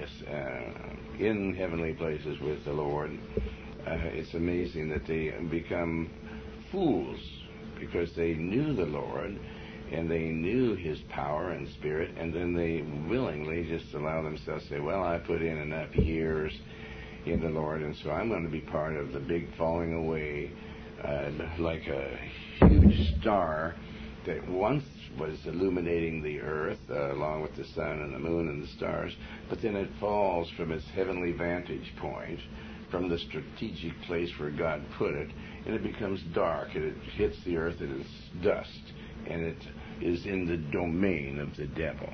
Speaker 1: in heavenly places with the Lord. It's amazing that they become fools because they knew the Lord and they knew His power and Spirit, and then they willingly just allow themselves to say, well, I put in enough years in the Lord, and so I'm going to be part of the big falling away, like a huge star that once was illuminating the earth along with the sun and the moon and the stars, but then it falls from its heavenly vantage point, from the strategic place where God put it, and it becomes dark, and it hits the earth, and it's dust, and it is in the domain of the devil.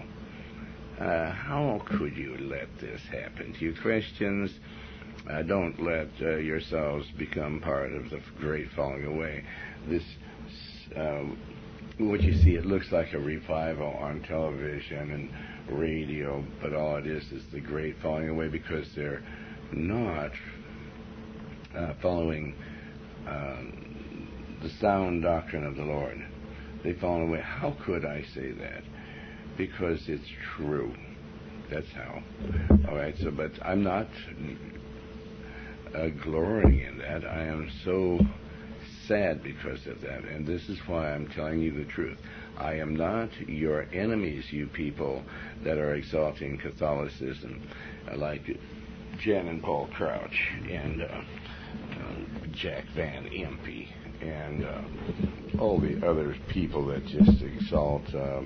Speaker 1: How could you let this happen? You Christians, don't let yourselves become part of the great falling away. This what you see, it looks like a revival on television and radio, but all it is the great falling away, because they're not following the sound doctrine of the Lord. They've fallen away. How could I say that? Because it's true. That's how. All right, so, but I'm not glorying in that. I am so sad because of that, and this is why I'm telling you the truth. I am not your enemies, you people that are exalting Catholicism, like Jen and Paul Crouch and Jack Van Impe and all the other people that just exalt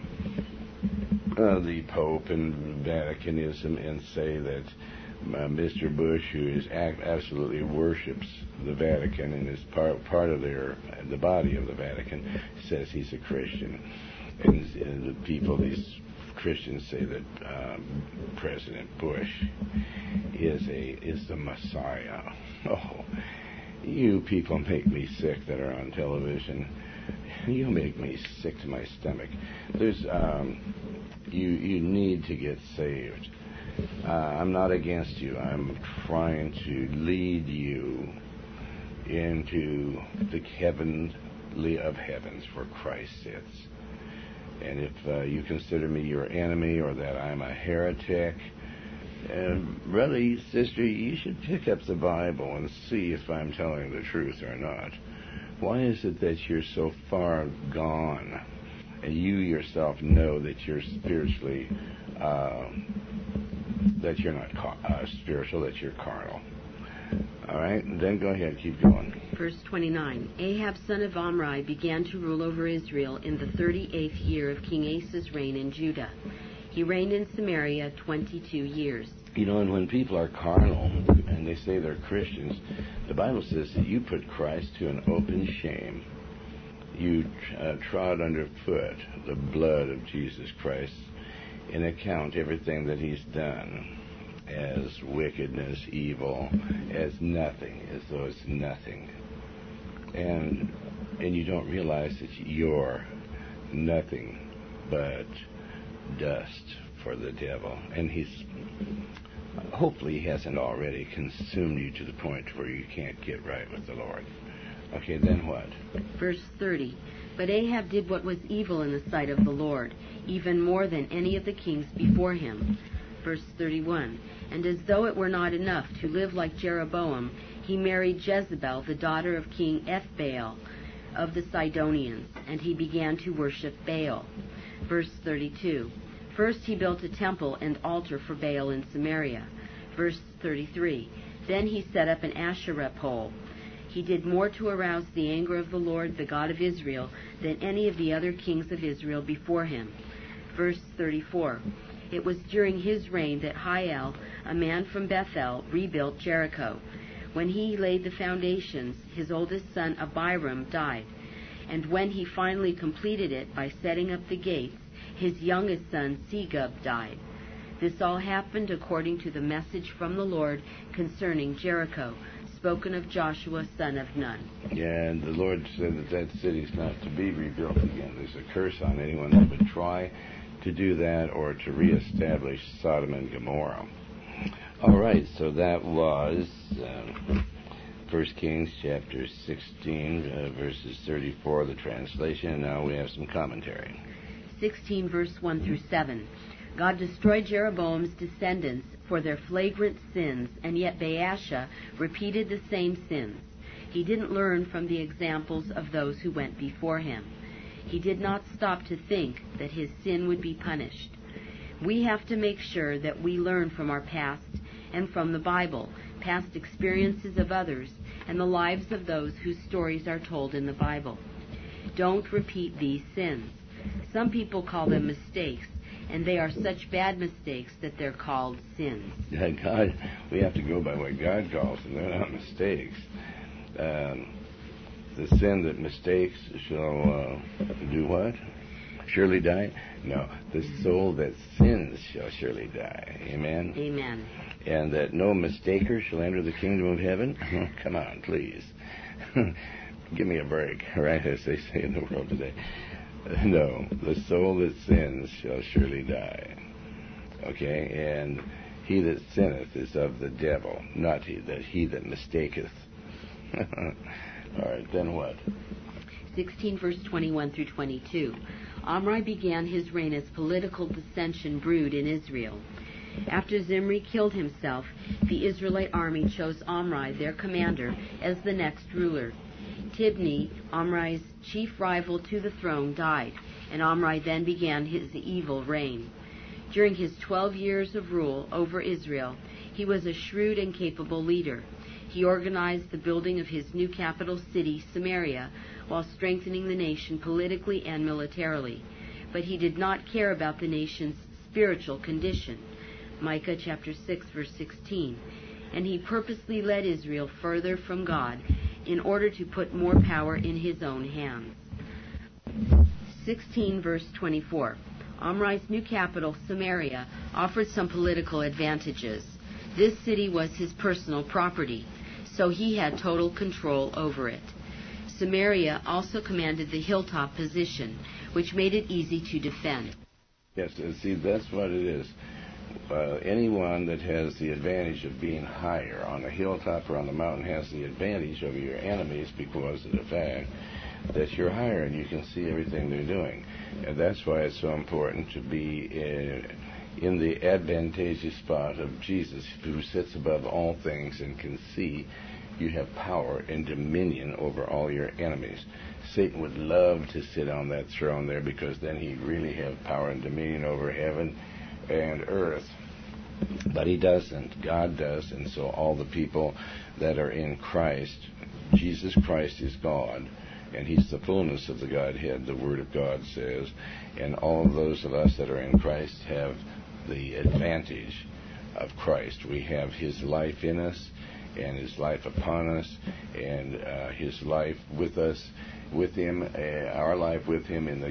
Speaker 1: the Pope and Vaticanism and say that Mr. Bush, who is absolutely worships the Vatican and is part of the body of the Vatican, says he's a Christian. And the people, these Christians, say that President Bush is the Messiah. Oh, you people make me sick that are on television. You make me sick to my stomach. There's you need to get saved. I'm not against you. I'm trying to lead you into the heavenly of heavens where Christ sits. And if you consider me your enemy or that I'm a heretic, brother, sister, you should pick up the Bible and see if I'm telling the truth or not. Why is it that you're so far gone, and you yourself know that you're spiritually, that you're not spiritual, that you're carnal? All right, then go ahead, keep going.
Speaker 3: Verse 29. Ahab son of Omri began to rule over Israel in the 38th year of King Asa's reign in Judah. He reigned in Samaria 22 years.
Speaker 1: You know, and when people are carnal and they say they're Christians, the Bible says that you put Christ to an open shame. You trod underfoot the blood of Jesus Christ and account everything that he's done as wickedness, evil, as nothing, as though it's nothing. And you don't realize that you're nothing but dust for the devil. And hopefully he hasn't already consumed you to the point where you can't get right with the Lord. Okay, then what?
Speaker 3: Verse 30. But Ahab did what was evil in the sight of the Lord, even more than any of the kings before him. Verse 31. And as though it were not enough to live like Jeroboam, he married Jezebel, the daughter of King Ethbaal of the Sidonians, and he began to worship Baal. Verse 32. First he built a temple and altar for Baal in Samaria. Verse 33. Then he set up an Asherah pole. He did more to arouse the anger of the Lord, the God of Israel, than any of the other kings of Israel before him. Verse 34. It was during his reign that Hiel, a man from Bethel, rebuilt Jericho. When he laid the foundations, his oldest son Abiram died. And when he finally completed it by setting up the gates, his youngest son Segub died. This all happened according to the message from the Lord concerning Jericho, spoken of Joshua son of Nun.
Speaker 1: Yeah, and the Lord said that city's not to be rebuilt again. There's a curse on anyone that would try to do that or to reestablish Sodom and Gomorrah. All right, so that was 1 Kings chapter 16, verses 34, the translation. And now we have some commentary.
Speaker 3: 16 verse 1 through 7. God destroyed Jeroboam's descendants for their flagrant sins, and yet Baasha repeated the same sins. He didn't learn from the examples of those who went before him. He did not stop to think that his sin would be punished. We have to make sure that we learn from our past and from the Bible, past experiences of others, and the lives of those whose stories are told in the Bible. Don't repeat these sins. Some people call them mistakes, and they are such bad mistakes that they're called sins.
Speaker 1: Yeah, God, we have to go by what God calls them. They're not mistakes. The sin that mistakes shall do what? Surely die? No, the soul that sins shall surely die. Amen?
Speaker 3: Amen.
Speaker 1: And that no mistaker shall enter the kingdom of heaven? Come on, please. Give me a break, right, as they say in the world today. No, the soul that sins shall surely die. Okay, and he that sinneth is of the devil, not he that mistaketh. All right, then what?
Speaker 3: 16 verse 21 through 22. Omri began his reign as political dissension brewed in Israel. After Zimri killed himself, the Israelite army chose Omri, their commander, as the next ruler. Tibni, Omri's chief rival to the throne, died, and Omri then began his evil reign. During his 12 years of rule over Israel, he was a shrewd and capable leader. He organized the building of his new capital city, Samaria, while strengthening the nation politically and militarily. But he did not care about the nation's spiritual condition. Micah chapter 6, verse 16. And he purposely led Israel further from God in order to put more power in his own hands. 16 verse 24. Omri's new capital, Samaria, offered some political advantages. This city was his personal property, so he had total control over it. Samaria also commanded the hilltop position, which made it easy to defend.
Speaker 1: Yes, see, that's what it is. Anyone that has the advantage of being higher on the hilltop or on the mountain has the advantage over your enemies because of the fact that you're higher and you can see everything they're doing. And that's why it's so important to be in the advantageous spot of Jesus, who sits above all things and can see you have power and dominion over all your enemies. Satan would love to sit on that throne there, because then he'd really have power and dominion over heaven and earth. But he doesn't. God does. And so all the people that are in Christ, Jesus Christ is God, and he's the fullness of the Godhead, the Word of God says. And all of those of us that are in Christ have the advantage of Christ. We have his life in us, and his life upon us, and his life with us, with him, our life with him in the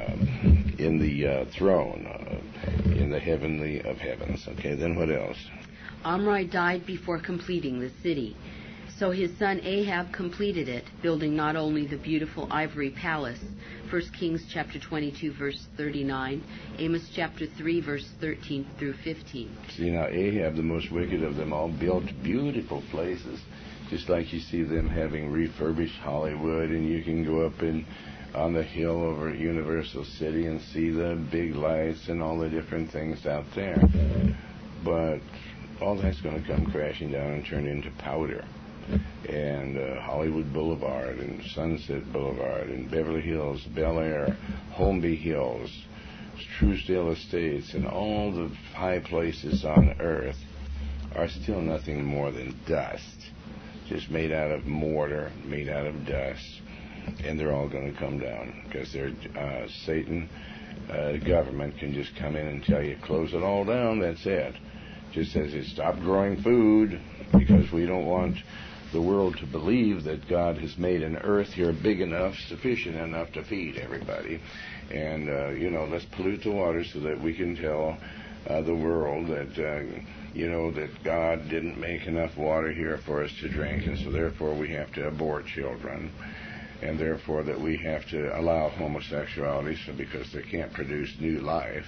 Speaker 1: throne, in the heavenly of heavens. Okay, then what else?
Speaker 3: Omri died before completing the city. So his son Ahab completed it, building not only the beautiful ivory palace, 1 Kings chapter 22, verse 39, Amos chapter 3, verse 13 through 15.
Speaker 1: See, now Ahab, the most wicked of them all, built beautiful places, just like you see them having refurbished Hollywood, and you can go up on the hill over at Universal City and see the big lights and all the different things out there. But all that's going to come crashing down and turn into powder. And Hollywood Boulevard and Sunset Boulevard and Beverly Hills, Bel Air, Holmby Hills, Truesdale Estates, and all the high places on earth are still nothing more than dust, just made out of mortar, made out of dust, and they're all going to come down, because they're Satan, government can just come in and tell you, close it all down, that's it. Just says it, stop growing food, because we don't want the world to believe that God has made an earth here big enough, sufficient enough to feed everybody. And, let's pollute the water so that we can tell the world that, that God didn't make enough water here for us to drink, and so therefore we have to abort children, and therefore that we have to allow homosexuality because they can't produce new life.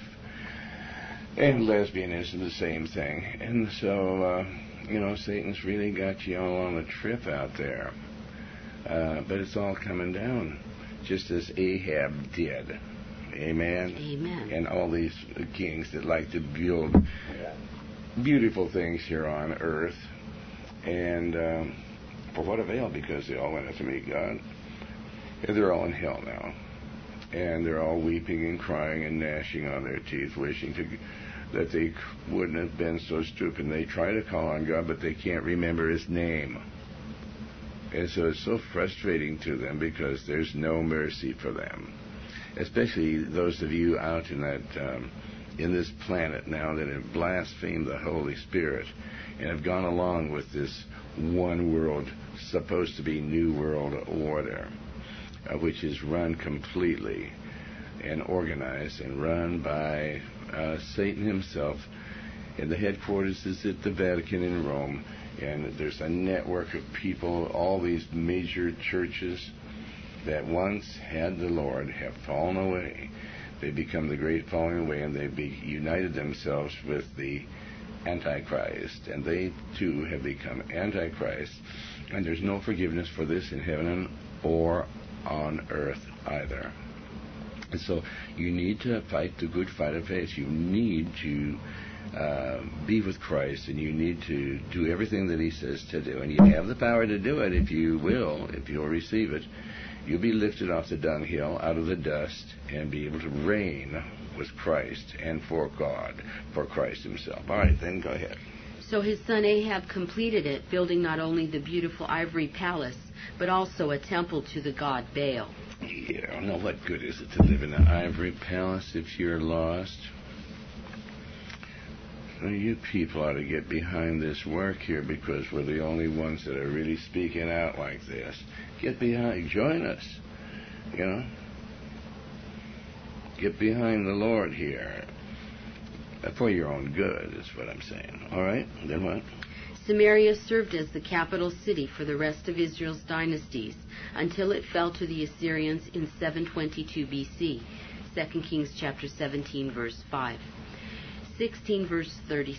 Speaker 1: And lesbianism, the same thing. And so, Satan's really got you all on a trip out there. But it's all coming down, just as Ahab did. Amen?
Speaker 3: Amen.
Speaker 1: And all these kings that like to build beautiful things here on earth. And for what avail? Because they all went out to meet God. And they're all in hell now. And they're all weeping and crying and gnashing on their teeth, wishing that they wouldn't have been so stupid. And they try to call on God, but they can't remember his name. And so it's so frustrating to them, because there's no mercy for them. Especially those of you out in that in this planet now that have blasphemed the Holy Spirit and have gone along with this one world, supposed to be New World Order, which is run completely and organized and run by Satan himself. And the headquarters is at the Vatican in Rome. And there's a network of people, all these major churches that once had the Lord have fallen away. They become the great falling away, and they've united themselves with the Antichrist. And they, too, have become Antichrist. And there's no forgiveness for this in heaven or on earth either. And so you need to fight the good fight of faith. You need to be with Christ, and you need to do everything that he says to do. And you have the power to do it if you'll receive it. You'll be lifted off the dunghill, out of the dust, and be able to reign with Christ and for God, for Christ himself. All right, then go ahead.
Speaker 3: So his son Ahab completed it, building not only the beautiful ivory palace, but also a temple to the god Baal.
Speaker 1: Yeah, no, what good is it to live in an ivory palace if you're lost? Well, you people ought to get behind this work here, because we're the only ones that are really speaking out like this. Get behind, join us, Get behind the Lord here. For your own good is what I'm saying. All right, then what?
Speaker 3: Samaria served as the capital city for the rest of Israel's dynasties until it fell to the Assyrians in 722 BC. 2 Kings chapter 17, verse 5. 16 verse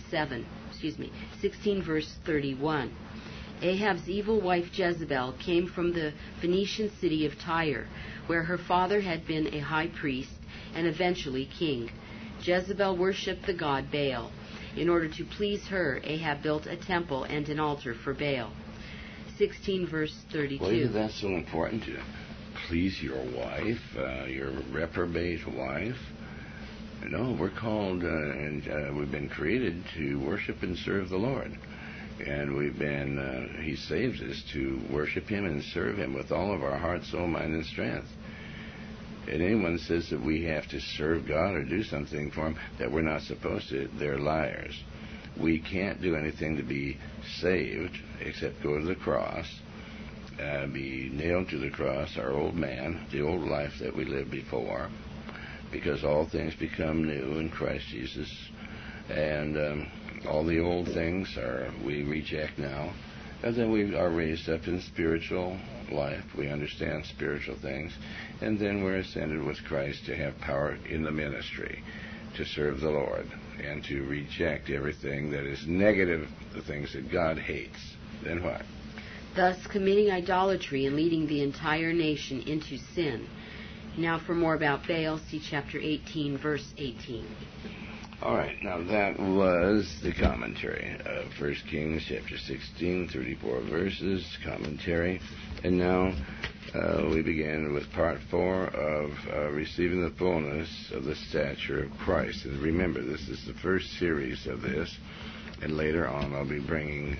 Speaker 3: 31. Ahab's evil wife Jezebel came from the Phoenician city of Tyre, where her father had been a high priest and eventually king. Jezebel worshipped the god Baal. In order to please her, Ahab built a temple and an altar for Baal. 16, verse 32.
Speaker 1: Why is that so important to please your wife, your reprobate wife? No, we're called, and we've been created to worship and serve the Lord. And we've been, He saves us to worship Him and serve Him with all of our heart, soul, mind, and strength. And anyone says that we have to serve God or do something for Him that we're not supposed to, they're liars. We can't do anything to be saved except go to the cross, be nailed to the cross, our old man, the old life that we lived before, because all things become new in Christ Jesus, and all the old things we reject now, and then we are raised up in spiritual life. We understand spiritual things, and then we're ascended with Christ to have power in the ministry, to serve the Lord, and to reject everything that is negative, the things that God hates. Then what?
Speaker 3: Thus committing idolatry and leading the entire nation into sin. Now for more about Baal, see chapter 18, verse 18.
Speaker 1: All right, now that was the commentary of 1 Kings chapter 16, 34 verses, commentary. And now we begin with part 4 of receiving the fullness of the stature of Christ. And remember, this is the first series of this, and later on I'll be bringing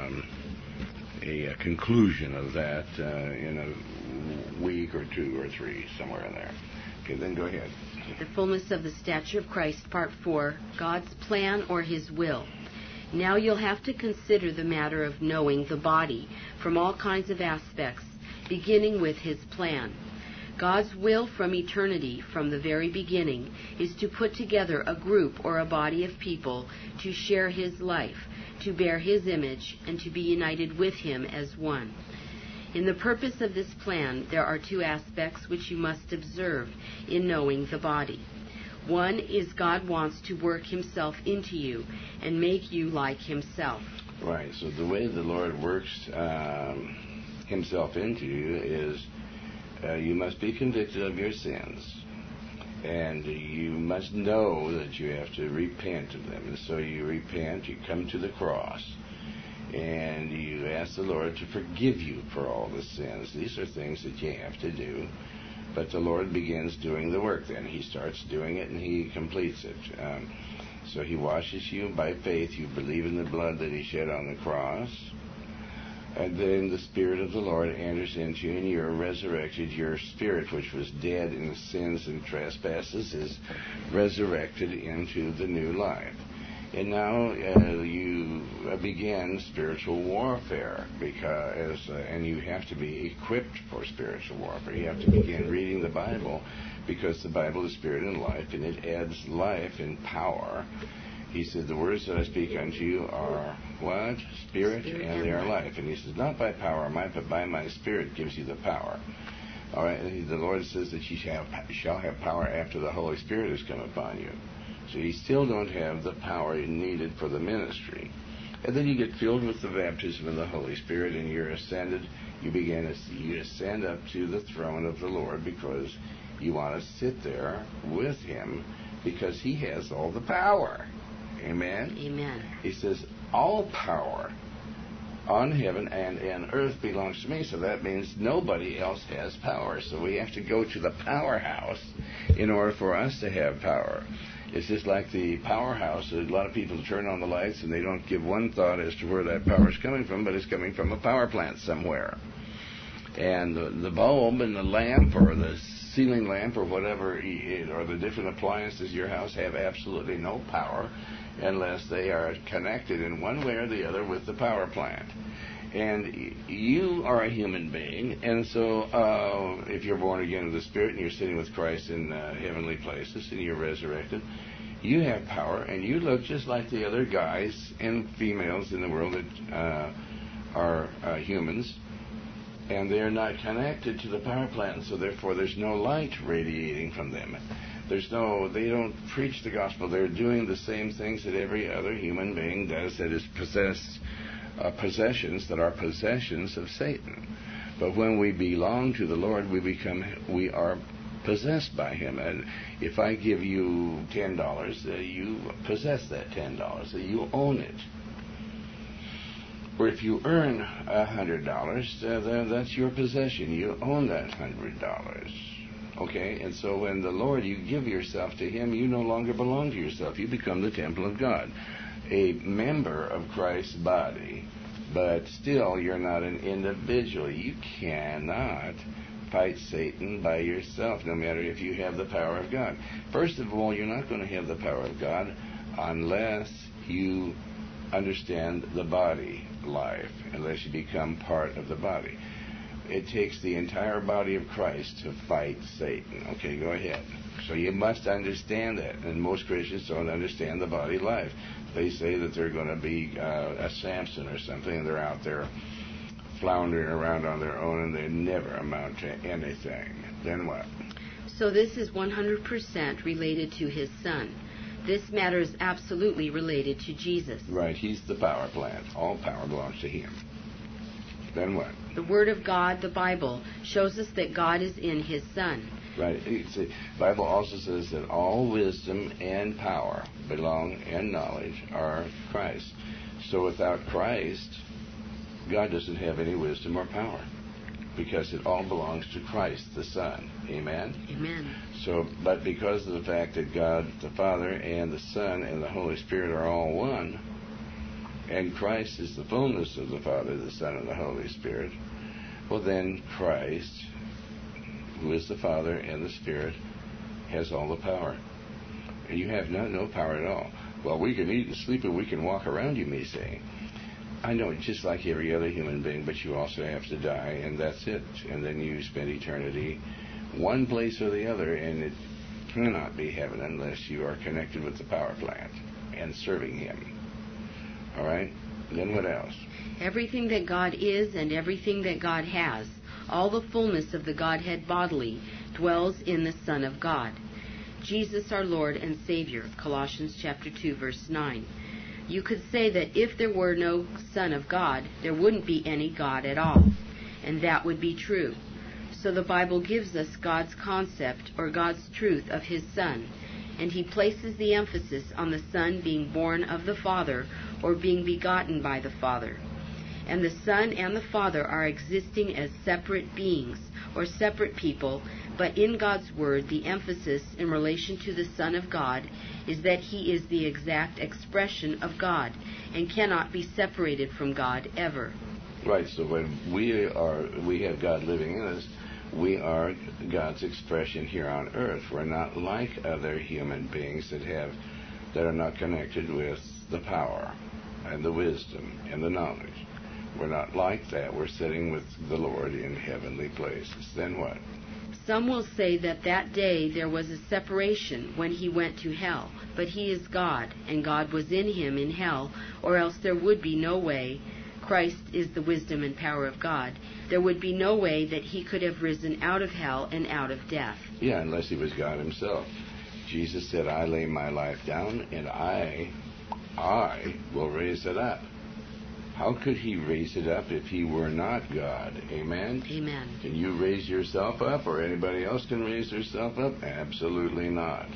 Speaker 1: a conclusion of that in a week or 2 or 3, somewhere in there. Okay, then go ahead.
Speaker 3: The fullness of the stature of Christ, part 4, God's plan or His will. Now you'll have to consider the matter of knowing the body from all kinds of aspects, beginning with His plan. God's will from eternity, from the very beginning, is to put together a group or a body of people to share His life, to bear His image, and to be united with Him as one. In the purpose of this plan, there are 2 aspects which you must observe in knowing the body. One is God wants to work Himself into you and make you like Himself.
Speaker 1: Right, so the way the Lord works Himself into you is you must be convicted of your sins. And you must know that you have to repent of them. And so you repent, you come to the cross, and you ask the Lord to forgive you for all the sins. These are things that you have to do. But the Lord begins doing the work then. He starts doing it and He completes it. So He washes you by faith. You believe in the blood that He shed on the cross. And then the Spirit of the Lord enters into you, and you're resurrected. Your spirit, which was dead in sins and trespasses, is resurrected into the new life. And now you begin spiritual warfare, and you have to be equipped for spiritual warfare. You have to begin reading the Bible, because the Bible is spirit and life, and it adds life and power. He said, the words that I speak unto you are what? Spirit and they are life. And He says, not by power or might, but by my Spirit gives you the power. All right, and the Lord says that you shall have power after the Holy Spirit has come upon you. So you still don't have the power needed for the ministry. And then you get filled with the baptism of the Holy Spirit, and you're ascended. You ascend up to the throne of the Lord, because you want to sit there with Him, because He has all the power. Amen?
Speaker 3: Amen.
Speaker 1: He says, all power on heaven and earth belongs to me. So that means nobody else has power. So we have to go to the powerhouse in order for us to have power. It's just like the powerhouse. A lot of people turn on the lights and they don't give one thought as to where that power is coming from, but it's coming from a power plant somewhere. And the bulb and the lamp or the ceiling lamp or whatever, or the different appliances in your house have absolutely no power unless they are connected in one way or the other with the power plant. And you are a human being, and so if you're born again of the Spirit and you're sitting with Christ in heavenly places and you're resurrected, you have power, and you look just like the other guys and females in the world that are humans, and they're not connected to the power plant, so therefore there's no light radiating from them. They don't preach the gospel. They're doing the same things that every other human being does that is possessions that are possessions of Satan. But when we belong to the Lord, we are possessed by Him. And if I give you $10, you possess that $10, that you own it. Or if you earn $100, then that's your possession. You own that $100. Okay? And so when the Lord, you give yourself to Him, you no longer belong to yourself. You become the temple of God. A member of Christ's body, but still you're not an individual. You cannot fight Satan by yourself, no matter if you have the power of God. First of all, you're not going to have the power of God unless you understand the body life, unless you become part of the body. It takes the entire body of Christ to fight Satan. Okay, go ahead. So you must understand that, and most Christians don't understand the body life. They say that they're going to be a Samson or something, and they're out there floundering around on their own, and they never amount to anything. Then what?
Speaker 3: So this is 100% related to His Son. This matter is absolutely related to Jesus.
Speaker 1: Right, He's the power plant. All power belongs to Him. Then what?
Speaker 3: The Word of God, the Bible, shows us that God is in His Son.
Speaker 1: Right. The Bible also says that all wisdom and power belong, and knowledge are Christ. So without Christ, God doesn't have any wisdom or power, because it all belongs to Christ, the Son. Amen?
Speaker 3: Amen.
Speaker 1: So, but because of the fact that God, the Father, and the Son, and the Holy Spirit are all one, and Christ is the fullness of the Father, the Son, and the Holy Spirit, well then Christ, who is the Father and the Spirit, has all the power. And you have no power at all. Well, we can eat and sleep and we can walk around, you may say. I know, just like every other human being, but you also have to die, and that's it. And then you spend eternity one place or the other, and it cannot be heaven unless you are connected with the power plant and serving Him. All right? Then what else?
Speaker 3: Everything that God is and everything that God has, all the fullness of the Godhead bodily, dwells in the Son of God. Jesus our Lord and Savior, Colossians chapter 2, verse 9. You could say that if there were no Son of God, there wouldn't be any God at all. And that would be true. So the Bible gives us God's concept or God's truth of His Son. And He places the emphasis on the Son being born of the Father or being begotten by the Father. And the Son and the Father are existing as separate beings or separate people, but in God's Word, the emphasis in relation to the Son of God is that He is the exact expression of God and cannot be separated from God ever.
Speaker 1: Right, so when we have God living in us, we are God's expression here on earth. We're not like other human beings that are not connected with the power and the wisdom and the knowledge. We're not like that. We're sitting with the Lord in heavenly places. Then what?
Speaker 3: Some will say that that day there was a separation when He went to hell, but He is God, and God was in Him in hell, or else there would be no way. Christ is the wisdom and power of God. There would be no way that He could have risen out of hell and out of death.
Speaker 1: Yeah, unless He was God Himself. Jesus said, I lay my life down, and I will raise it up. How could He raise it up if He were not God? Amen?
Speaker 3: Amen.
Speaker 1: Can you raise yourself up, or anybody else can raise themselves up? Absolutely not.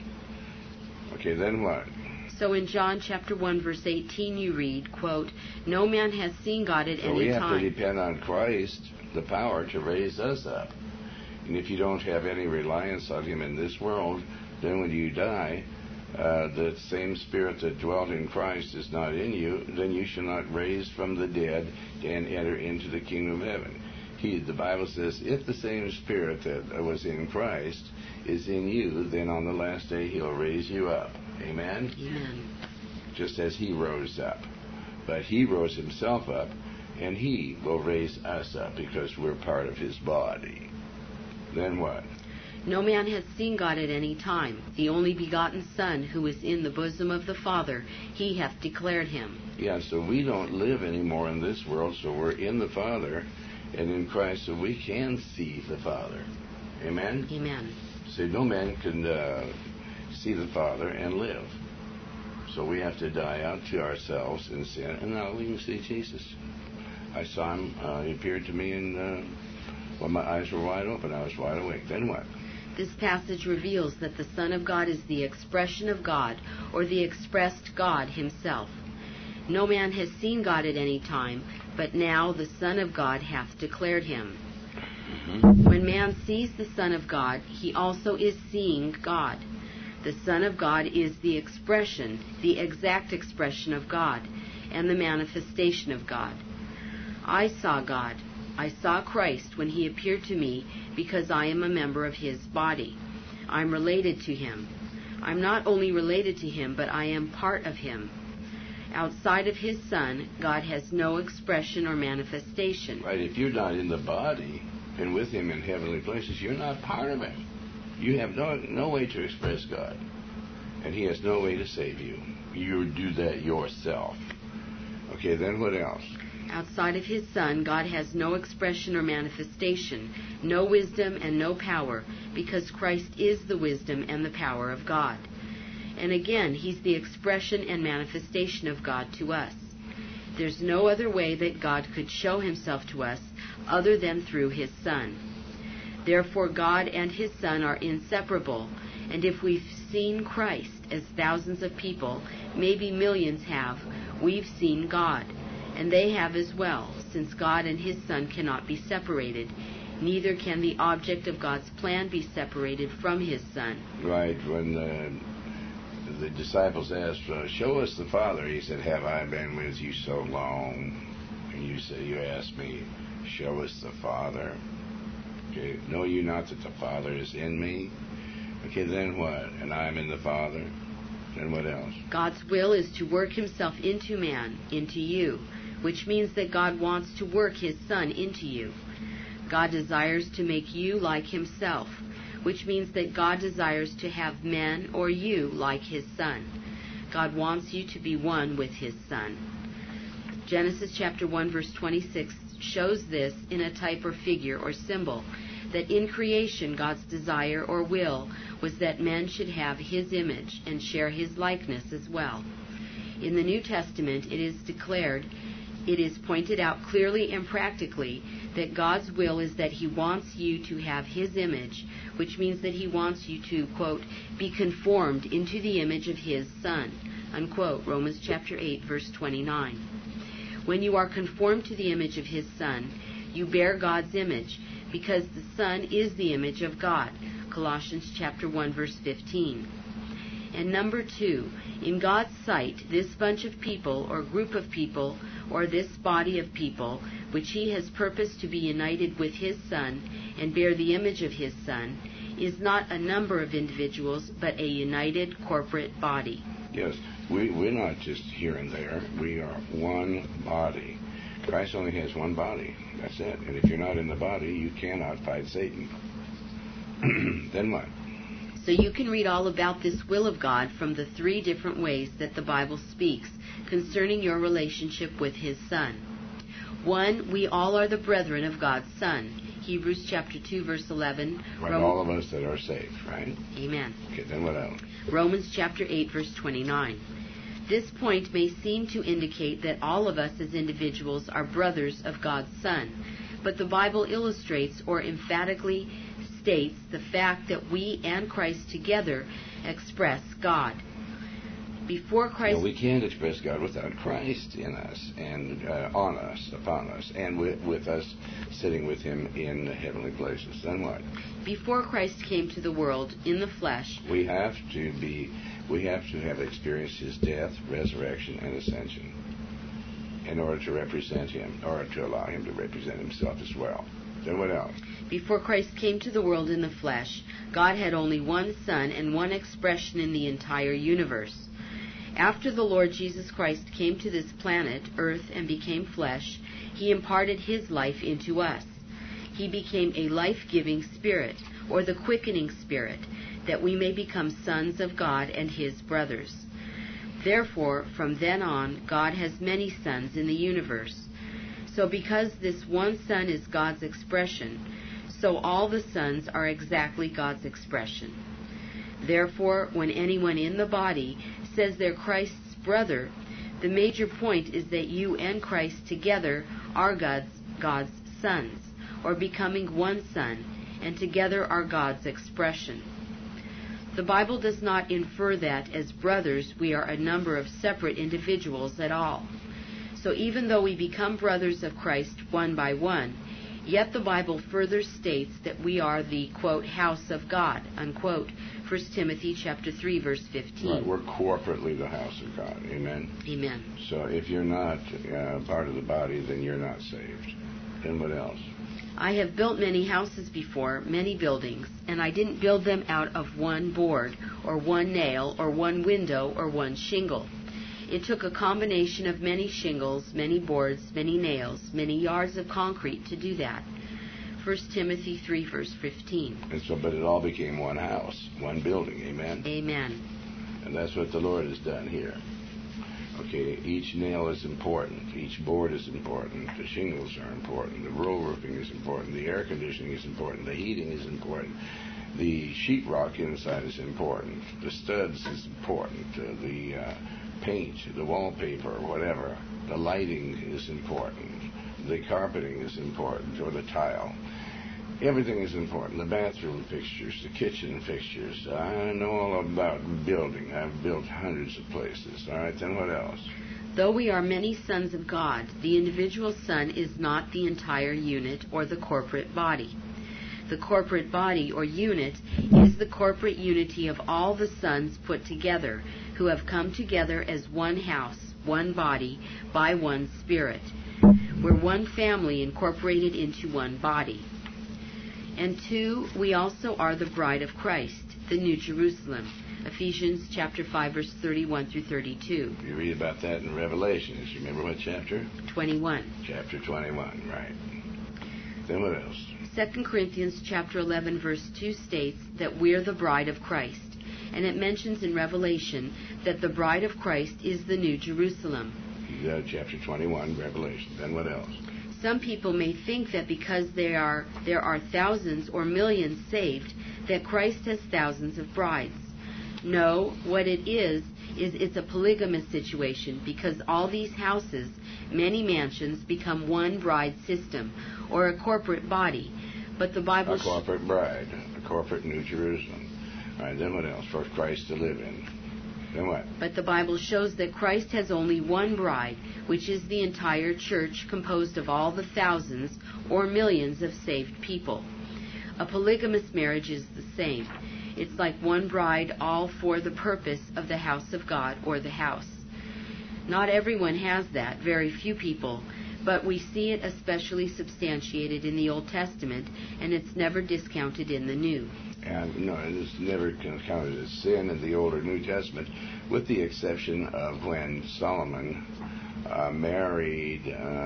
Speaker 1: Okay, then what?
Speaker 3: So in John chapter 1, verse 18, you read, quote, no man has seen God at any time. So
Speaker 1: we have to depend on Christ, the power, to raise us up. And if you don't have any reliance on Him in this world, then when you die, the same Spirit that dwelt in Christ is not in you, then you shall not raise from the dead and enter into the kingdom of heaven. The Bible says, if the same Spirit that was in Christ is in you, then on the last day He'll raise you up. Amen?
Speaker 3: Amen.
Speaker 1: Just as He rose up. But He rose Himself up, and He will raise us up because we're part of His body. Then what?
Speaker 3: No man has seen God at any time. The only begotten Son, who is in the bosom of the Father, He hath declared Him.
Speaker 1: Yeah, so we don't live anymore in this world, so we're in the Father and in Christ, so we can see the Father. Amen?
Speaker 3: Amen.
Speaker 1: So no man can see the Father and live. So we have to die out to ourselves in sin, and now we can see Jesus. I saw Him. He appeared to me, and when my eyes were wide open, I was wide awake. Then what?
Speaker 3: This passage reveals that the Son of God is the expression of God, or the expressed God Himself. No man has seen God at any time, but now the Son of God hath declared him.
Speaker 1: Mm-hmm.
Speaker 3: When man sees the Son of God, he also is seeing God. The Son of God is the expression, the exact expression of God, and the manifestation of God. I saw God. I saw Christ when he appeared to me because I am a member of his body. I'm related to him. I'm not only related to him, but I am part of him. Outside of his Son, God has no expression or manifestation.
Speaker 1: Right, if you're not in the body and with him in heavenly places, you're not part of him. You have no way to express God. And he has no way to save you. You do that yourself. Okay, then what else?
Speaker 3: Outside of his Son, God has no expression or manifestation, no wisdom and no power, because Christ is the wisdom and the power of God. And again, he's the expression and manifestation of God to us. There's no other way that God could show himself to us other than through his Son. Therefore, God and his Son are inseparable, and if we've seen Christ, as thousands of people, maybe millions have, we've seen God. And they have as well, since God and his Son cannot be separated. Neither can the object of God's plan be separated from his Son.
Speaker 1: Right, when the disciples asked, show us the Father, he said, have I been with you so long? And you asked me, show us the Father. Okay, know you not that the Father is in me? Okay, then what? And I'm in the Father? Then what else?
Speaker 3: God's will is to work himself into man, into you, which means that God wants to work his Son into you. God desires to make you like himself, which means that God desires to have men or you like his Son. God wants you to be one with his Son. Genesis chapter 1 verse 26 shows this in a type or figure or symbol, that in creation God's desire or will was that men should have his image and share his likeness as well. In the New Testament it is pointed out clearly and practically that God's will is that he wants you to have his image, which means that he wants you to, quote, be conformed into the image of his Son, unquote, Romans chapter 8, verse 29. When you are conformed to the image of his Son, you bear God's image, because the Son is the image of God, Colossians chapter 1, verse 15. And number 2, in God's sight, this bunch of people or group of people or this body of people, which he has purposed to be united with his Son and bear the image of his Son, is not a number of individuals, but a united corporate body.
Speaker 1: Yes, we're not just here and there. We are one body. Christ only has one body. That's it. And if you're not in the body, you cannot fight Satan. Then what?
Speaker 3: So you can read all about this will of God from the 3 different ways that the Bible speaks concerning your relationship with his Son. 1, we all are the brethren of God's Son. Hebrews chapter 2, verse 11.
Speaker 1: Right, all of us that are saved, right?
Speaker 3: Amen.
Speaker 1: Okay, then what else?
Speaker 3: Romans chapter 8, verse 29. This point may seem to indicate that all of us as individuals are brothers of God's Son, but the Bible illustrates or emphatically states the fact that we and Christ together express God. Before Christ,
Speaker 1: we can't express God without Christ in us and on us, upon us, and with us sitting with him in heavenly places. Then what?
Speaker 3: Before Christ came to the world in the flesh,
Speaker 1: we have to have experienced his death, resurrection, and ascension in order to represent him, or to allow him to represent himself as well. Then what else?
Speaker 3: Before Christ came to the world in the flesh, God had only one Son and one expression in the entire universe. After the Lord Jesus Christ came to this planet, earth, and became flesh, he imparted his life into us. He became a life-giving spirit, or the quickening spirit, that we may become sons of God and his brothers. Therefore, from then on, God has many sons in the universe. So because this one Son is God's expression, so all the sons are exactly God's expression. Therefore, when anyone in the body says they're Christ's brother, the major point is that you and Christ together are God's sons, or becoming one Son, and together are God's expression. The Bible does not infer that, as brothers, we are a number of separate individuals at all. So even though we become brothers of Christ one by one, yet the Bible further states that we are the, quote, house of God, unquote. 1 Timothy chapter 3, verse 15.
Speaker 1: Right, we're corporately the house of God. Amen?
Speaker 3: Amen.
Speaker 1: So if you're not part of the body, then you're not saved. Then what else?
Speaker 3: I have built many houses before, many buildings, and I didn't build them out of one board, or one nail, or one window, or one shingle. It took a combination of many shingles, many boards, many nails, many yards of concrete to do that. 1 Timothy 3, verse 15.
Speaker 1: And so, but it all became one house, one building. Amen?
Speaker 3: Amen.
Speaker 1: And that's what the Lord has done here. Okay, each nail is important. Each board is important. The shingles are important. The roll roofing is important. The air conditioning is important. The heating is important. The sheetrock inside is important. The studs is important. The paint, the wallpaper, whatever. The lighting is important. The carpeting is important, or the tile. Everything is important. The bathroom fixtures, the kitchen fixtures. I know all about building. I've built hundreds of places. All right, then what else?
Speaker 3: Though we are many sons of God, the individual son is not the entire unit or the corporate body. The corporate body or unit is the corporate unity of all the sons put together, who have come together as one house, one body, by one Spirit. We're one family incorporated into one body. And 2, we also are the bride of Christ, the New Jerusalem. Ephesians chapter 5, verse 31 through 32.
Speaker 1: You read about that in Revelation. You remember what chapter?
Speaker 3: 21.
Speaker 1: Chapter 21, right. Then what else?
Speaker 3: 2 Corinthians chapter 11, verse 2 states that we're the bride of Christ. And it mentions in Revelation that the bride of Christ is the New Jerusalem.
Speaker 1: Chapter 21, Revelation. Then what else?
Speaker 3: Some people may think that because there are thousands or millions saved, that Christ has thousands of brides. No, what it is it's a polygamous situation, because all these houses, many mansions, become one bride system, or a corporate body. But the Bible...
Speaker 1: A corporate bride, a corporate New Jerusalem. All right, then what else? For Christ to live in. Then what?
Speaker 3: But the Bible shows that Christ has only one bride, which is the entire church, composed of all the thousands or millions of saved people. A polygamous marriage is the same. It's like one bride, all for the purpose of the house of God, or the house. Not everyone has that, very few people, but we see it especially substantiated in the Old Testament, and it's never discounted in the New.
Speaker 1: And no, it is never counted as sin in the Old or New Testament, with the exception of when Solomon married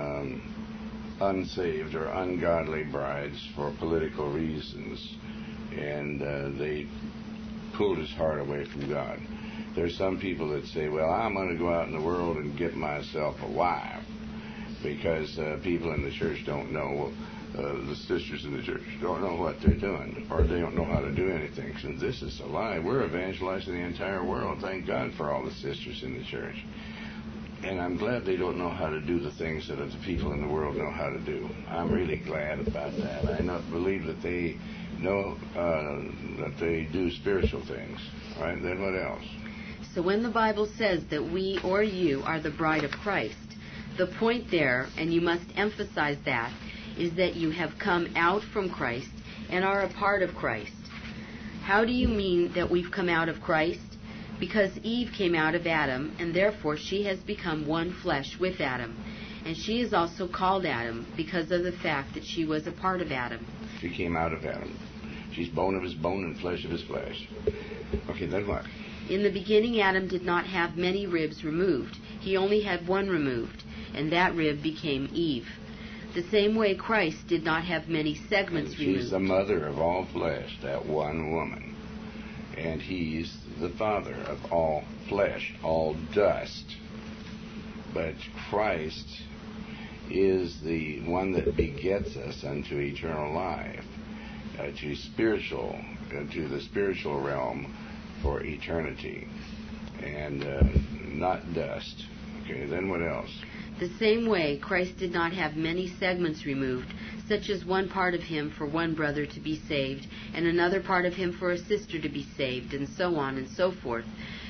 Speaker 1: unsaved or ungodly brides for political reasons, and they pulled his heart away from God. There's some people that say, well, I'm going to go out in the world and get myself a wife, because people in the church don't know. The sisters in the church don't know what they're doing, or they don't know how to do anything. So this is a lie. We're evangelizing the entire world. Thank God for all the sisters in the church. And I'm glad they don't know how to do the things that the people in the world know how to do. I'm really glad about that. I believe that they know that they do spiritual things. All right, then what else?
Speaker 3: So when the Bible says that we or you are the bride of Christ, the point there, and you must emphasize that, is that you have come out from Christ and are a part of Christ. How do you mean that we've come out of Christ? Because Eve came out of Adam, and therefore she has become one flesh with Adam. And she is also called Adam because of the fact that she was a part of Adam.
Speaker 1: She came out of Adam. She's bone of his bone and flesh of his flesh. Okay, then what?
Speaker 3: In the beginning, Adam did not have many ribs removed. He only had one removed, and that rib became Eve. The same way Christ did not have many segments removed.
Speaker 1: She's the mother of all flesh, that one woman. And he's the father of all flesh, all dust. But Christ is the one that begets us unto eternal life, to the spiritual realm for eternity, and not dust. Okay, then what else?
Speaker 3: The same way, Christ did not have many segments removed, such as one part of him for one brother to be saved, and another part of him for a sister to be saved, and so on and so forth.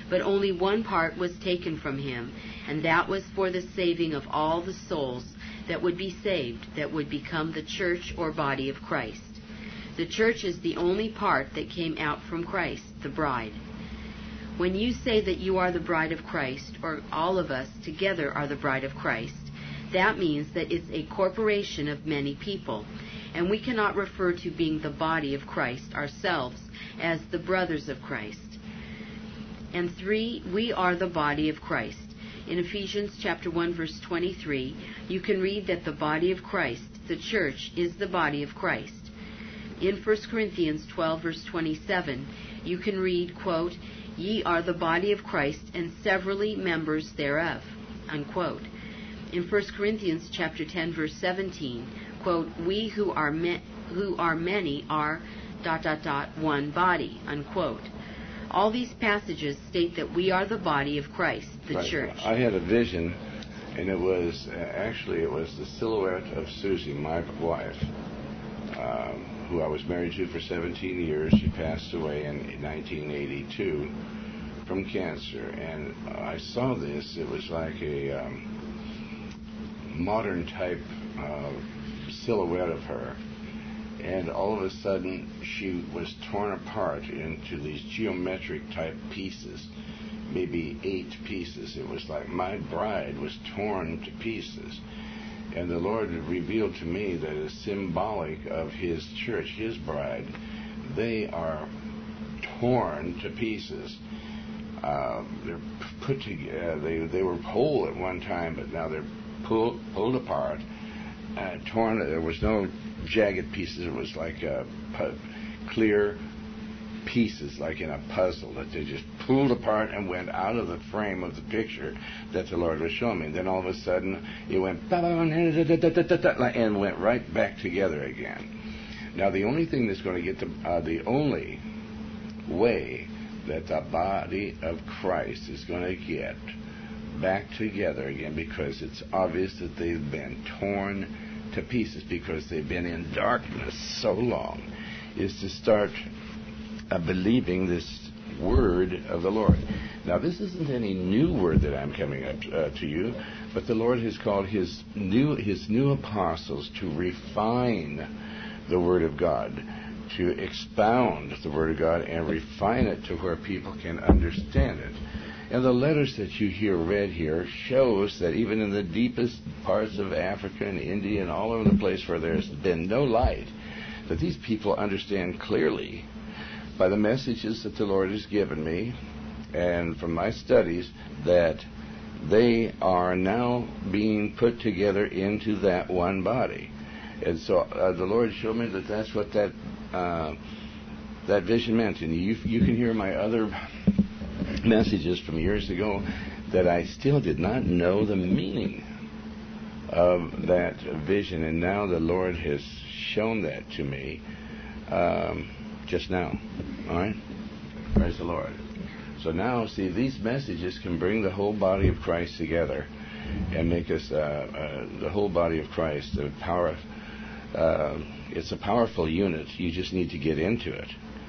Speaker 3: but only one part was taken from him, and that was for the saving of all the souls that would be saved, that would become the church or body of Christ. The church is the only part that came out from Christ, the bride. When you say that you are the bride of Christ, or all of us together are the bride of Christ, that means that it's a corporation of many people, and we cannot refer to being the body of Christ ourselves as the brothers of Christ. And 3, we are the body of Christ. In Ephesians chapter 1, verse 23, you can read that the body of Christ, the church, is the body of Christ. In 1 Corinthians 12, verse 27, you can read, quote, "Ye are the body of Christ, and severally members thereof," unquote. In 1 Corinthians chapter 10, verse 17, quote, "We who are many are ... one body," unquote. All these passages state that we are the body of Christ, the
Speaker 1: Right.
Speaker 3: church.
Speaker 1: I had a vision, and it was the silhouette of Susie, my wife, who I was married to for 17 years. She passed away in 1982 from cancer, and I saw this. It was like a modern type silhouette of her, and all of a sudden she was torn apart into these geometric type pieces, maybe 8 pieces. It was like my bride was torn to pieces. And the Lord revealed to me that it's symbolic of His church, His bride. They are torn to pieces. They're put together. They were whole at one time, but now they're pulled apart, torn. There was no jagged pieces. It was like clear pieces, like in a puzzle, that they just pulled apart and went out of the frame of the picture that the Lord was showing me. And then all of a sudden it went and went right back together again. Now the only thing that's going to get the only way that the body of Christ is going to get back together again, because it's obvious that they've been torn to pieces because they've been in darkness so long, is to start believing this word of the Lord. Now, this isn't any new word that I'm coming up to you, but the Lord has called His new apostles to refine the Word of God, to expound the Word of God and refine it to where people can understand it. And the letters that you hear read here shows that even in the deepest parts of Africa and India and all over the place where there's been no light, that these people understand clearly by the messages that the Lord has given me and from my studies that they are now being put together into that one body. And so the Lord showed me that that's what that vision meant. And you can hear my other messages from years ago that I still did not know the meaning of that vision, and now the Lord has shown that to me just now. All right? Praise the Lord. So now, see, these messages can bring the whole body of Christ together and make us the whole body of Christ. The power. It's a powerful unit. You just need to get into it.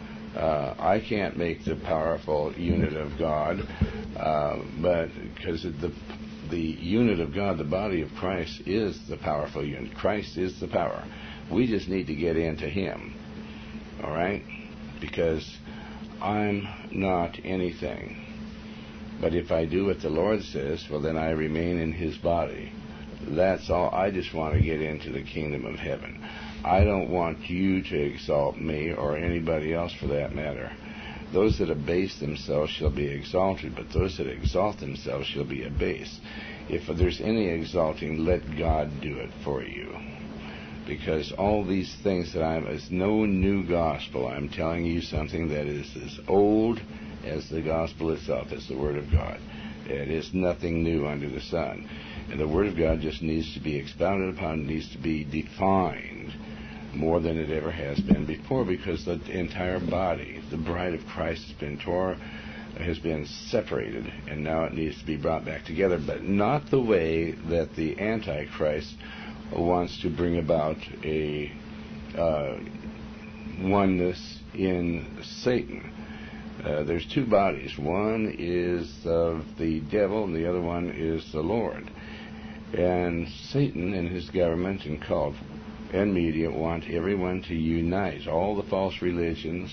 Speaker 1: I can't make the powerful unit of God, but because the unit of God, the body of Christ, is the powerful unit. Christ is the power. We just need to get into Him. All right? Because I'm not anything. But if I do what the Lord says, well, then I remain in His body. That's all. I just want to get into the kingdom of heaven. I don't want you to exalt me, or anybody else for that matter. Those that abase themselves shall be exalted, but those that exalt themselves shall be abased. If there's any exalting, let God do it for you. Because all these things that it's no new gospel. I'm telling you something that is as old as the gospel itself. It's the Word of God. It is nothing new under the sun. And the Word of God just needs to be expounded upon, needs to be defined more than it ever has been before, because the entire body, the bride of Christ, has been separated, and now it needs to be brought back together, but not the way that the Antichrist wants to bring about a oneness in Satan. There's two bodies. One is of the devil, and the other one is the Lord. And Satan and his government and cult and media want everyone to unite. All the false religions,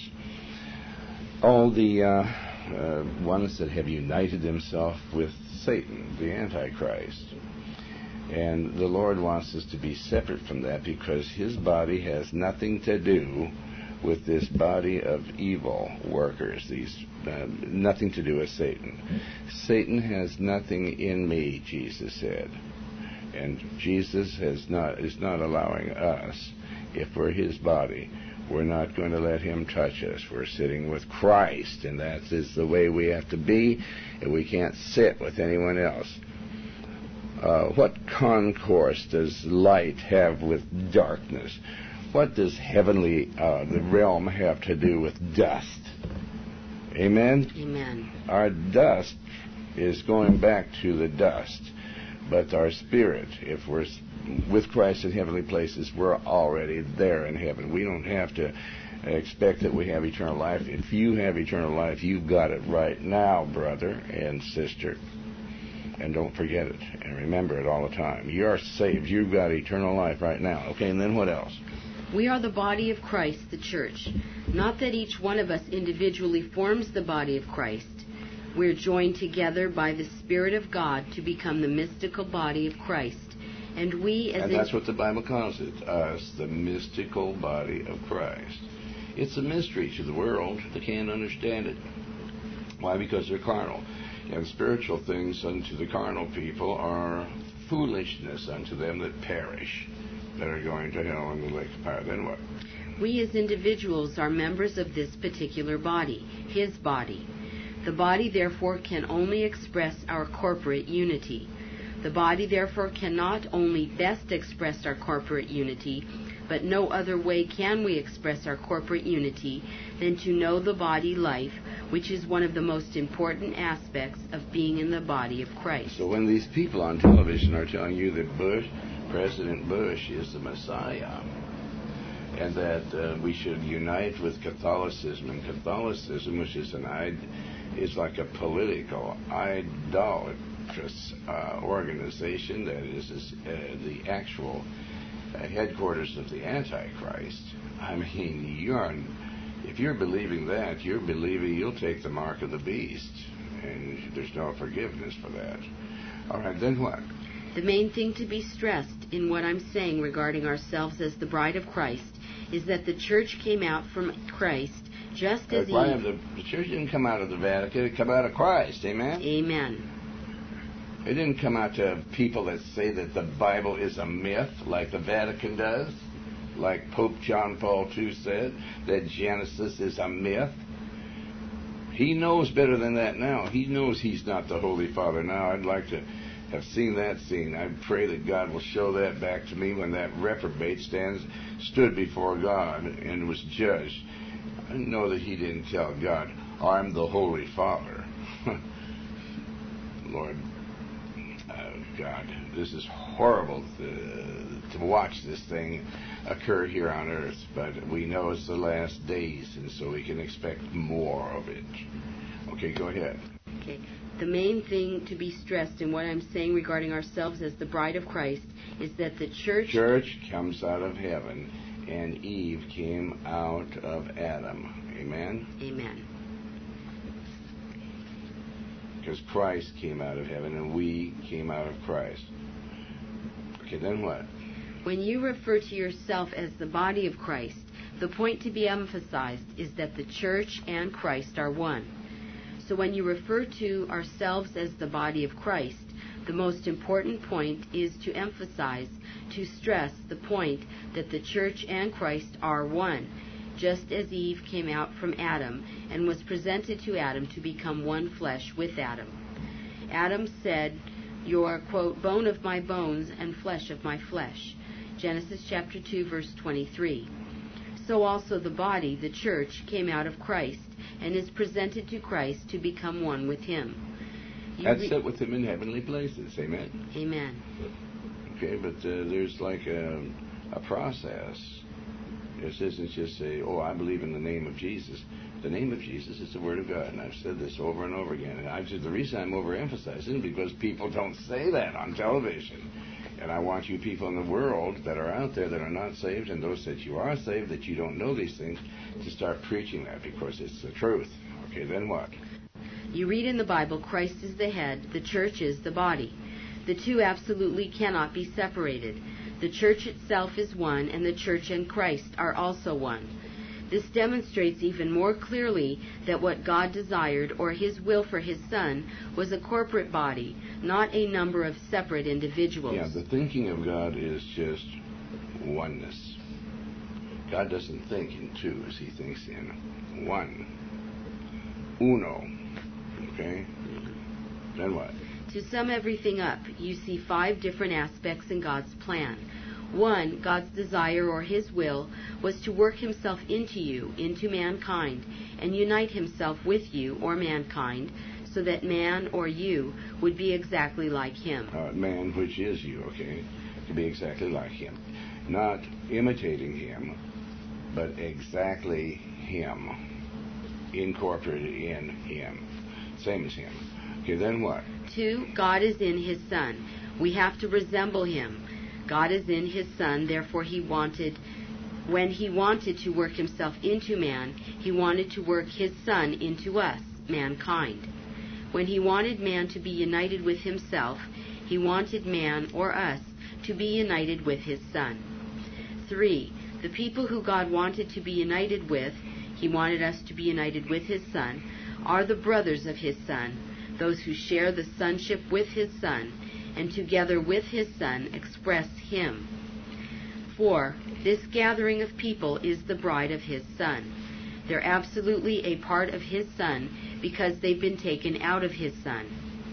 Speaker 1: all the ones that have united themselves with Satan, the Antichrist. And the Lord wants us to be separate from that because his body has nothing to do with this body of evil workers, nothing to do with Satan. Satan has nothing in me, Jesus said. And Jesus is not allowing us, if we're his body, we're not going to let him touch us. We're sitting with Christ, and that is the way we have to be, and we can't sit with anyone else. What concourse does light have with darkness? What does the realm have to do with dust? Amen?
Speaker 3: Amen.
Speaker 1: Our dust is going back to the dust, but our spirit, if we're with Christ in heavenly places, we're already there in heaven. We don't have to expect that we have eternal life. If you have eternal life, you've got it right now, brother and sister. And don't forget it, and remember it all the time. You're saved. You've got eternal life right now. Okay, and then what else?
Speaker 3: We are the body of Christ, the church. Not that each one of us individually forms the body of Christ. We're joined together by the Spirit of God to become the mystical body of Christ. And that's what
Speaker 1: the Bible calls it, us, the mystical body of Christ. It's a mystery to the world. They can't understand it. Why? Because they're carnal. And spiritual things unto the carnal people are foolishness unto them that perish, that are going to hell in the lake of fire. Then what?
Speaker 3: We as individuals are members of this particular body, his body. The body, therefore, can only express our corporate unity. The body, therefore, cannot only best express our corporate unity, but no other way can we express our corporate unity than to know the body life, which is one of the most important aspects of being in the body of Christ.
Speaker 1: So when these people on television are telling you that President Bush is the Messiah, and that we should unite with Catholicism, and Catholicism, which is is like a political idolatrous organization that is the actual headquarters of the Antichrist. I mean, if you're believing that, you'll take the mark of the beast, and there's no forgiveness for that. All right, then what?
Speaker 3: The main thing to be stressed in what I'm saying regarding ourselves as the bride of Christ is that the church came out from Christ just as
Speaker 1: the church didn't come out of the Vatican, it came out of Christ. Amen?
Speaker 3: Amen.
Speaker 1: It didn't come out to people that say that the Bible is a myth, like the Vatican does, like Pope John Paul II said, that Genesis is a myth. He knows better than that now. He knows he's not the Holy Father now. I'd like to have seen that scene. I pray that God will show that back to me when that reprobate stood before God and was judged. I know that he didn't tell God, I'm the Holy Father. Lord, God, this is horrible to watch this thing occur here on earth, but we know it's the last days, and so we can expect more of it. Okay, go ahead.
Speaker 3: Okay. The main thing to be stressed in what I'm saying regarding ourselves as the bride of Christ is that the church
Speaker 1: comes out of heaven, and Eve came out of Adam. Amen?
Speaker 3: Amen.
Speaker 1: Because Christ came out of heaven, and we came out of Christ. Okay, then what?
Speaker 3: When you refer to yourself as the body of Christ, the point to be emphasized is that the church and Christ are one. So when you refer to ourselves as the body of Christ, the most important point is to emphasize, to stress the point that the church and Christ are one, just as Eve came out from Adam and was presented to Adam to become one flesh with Adam. Adam said, "You are, quote, bone of my bones and flesh of my flesh." Genesis chapter 2, verse 23. So also the body, the church, came out of Christ and is presented to Christ to become one with him.
Speaker 1: That's it with him in heavenly places. Amen?
Speaker 3: Amen.
Speaker 1: Okay, but there's like a process. This isn't just say, I believe in the name of Jesus. The name of Jesus is the Word of God, and I've said this over and over again. And the reason I'm overemphasizing is because people don't say that on television. And I want you people in the world that are out there that are not saved, and those that you are saved, that you don't know these things, to start preaching that, because it's the truth. Okay, then what?
Speaker 3: You read in the Bible, Christ is the head, the church is the body. The two absolutely cannot be separated. The church itself is one, and the church and Christ are also one. This demonstrates even more clearly that what God desired, or His will for His Son, was a corporate body, not a number of separate individuals.
Speaker 1: Yeah, the thinking of God is just oneness. God doesn't think in twos, He thinks in one. Uno. Okay? Then what?
Speaker 3: To sum everything up, you see 5 different aspects in God's plan. 1, God's desire or His will was to work Himself into you, into mankind, and unite Himself with you, or mankind, so that man, or you, would be exactly like Him.
Speaker 1: Man, which is you, okay? To be exactly like Him. Not imitating Him, but exactly Him. Incorporated in Him. Same as Him. Okay, then what?
Speaker 3: 2, God is in His Son. We have to resemble Him. God is in His Son, therefore when He wanted to work Himself into man, He wanted to work His Son into us, mankind. When He wanted man to be united with Himself, He wanted man, or us, to be united with His Son. 3, the people who God wanted to be united with, He wanted us to be united with His Son, are the brothers of His Son, those who share the sonship with His Son, and together with His Son express Him. 4, this gathering of people is the bride of His Son. They're absolutely a part of His Son because they've been taken out of His Son.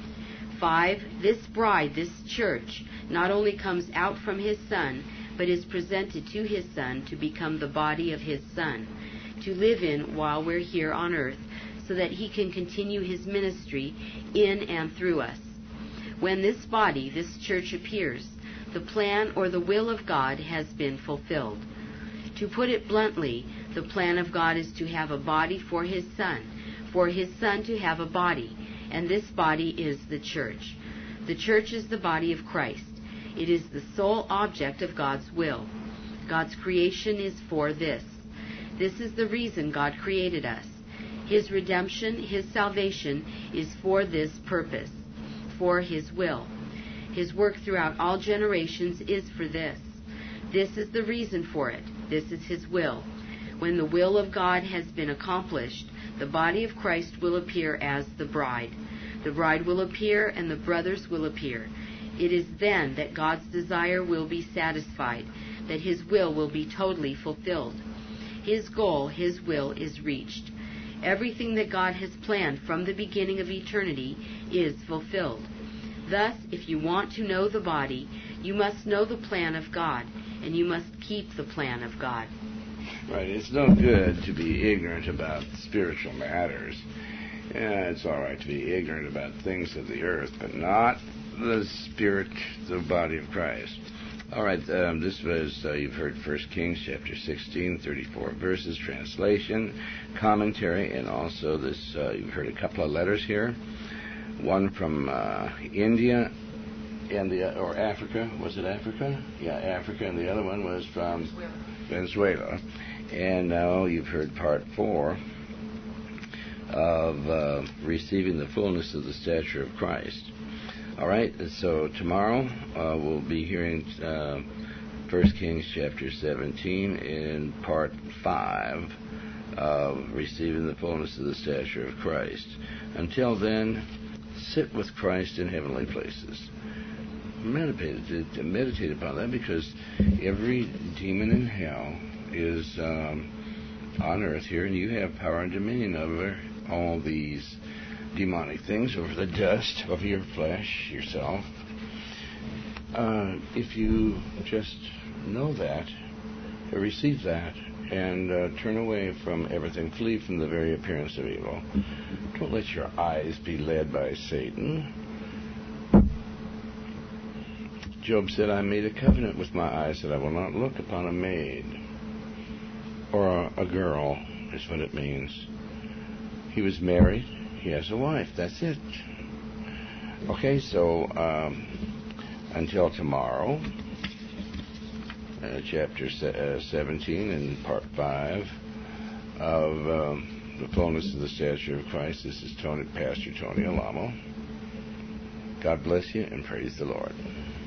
Speaker 3: 5, this bride, this church, not only comes out from His Son, but is presented to His Son to become the body of His Son, to live in while we're here on earth, so that He can continue His ministry in and through us. When this body, this church, appears, the plan or the will of God has been fulfilled. To put it bluntly, the plan of God is to have a body for His Son to have a body, and this body is the church. The church is the body of Christ. It is the sole object of God's will. God's creation is for this. This is the reason God created us. His redemption, His salvation, is for this purpose, for His will. His work throughout all generations is for this. This is the reason for it. This is His will. When the will of God has been accomplished, the body of Christ will appear as the bride. The bride will appear, and the brothers will appear. It is then that God's desire will be satisfied, that His will be totally fulfilled. His goal, His will, is reached. Everything that God has planned from the beginning of eternity is fulfilled. Thus, if you want to know the body, you must know the plan of God, and you must keep the plan of God.
Speaker 1: Right, it's no good to be ignorant about spiritual matters. Yeah, it's all right to be ignorant about things of the earth, but not the spirit, the body of Christ. All right, this was, you've heard 1 Kings chapter 16, 34 verses, translation, commentary, and also this, you've heard a couple of letters here. One from India, and or Africa. Was it Africa? Yeah, Africa, and the other one was from Venezuela. And now you've heard part 4 of receiving the fullness of the stature of Christ. All right, so tomorrow we'll be hearing 1 Kings chapter 17 in part 5 of receiving the fullness of the stature of Christ. Until then, sit with Christ in heavenly places. Meditate upon that, because every demon in hell is on earth here, and you have power and dominion over all these demonic things, over the dust, over your flesh, yourself. If you just know that, receive that, and turn away from everything, flee from the very appearance of evil. Don't let your eyes be led by Satan. Job said, I made a covenant with my eyes that I will not look upon a maid, or a girl, is what it means. He was married. He has a wife. That's it. Okay, so until tomorrow, chapter 17 and part 5 of the fullness of the stature of Christ. This is Pastor Tony Alamo. God bless you and praise the Lord.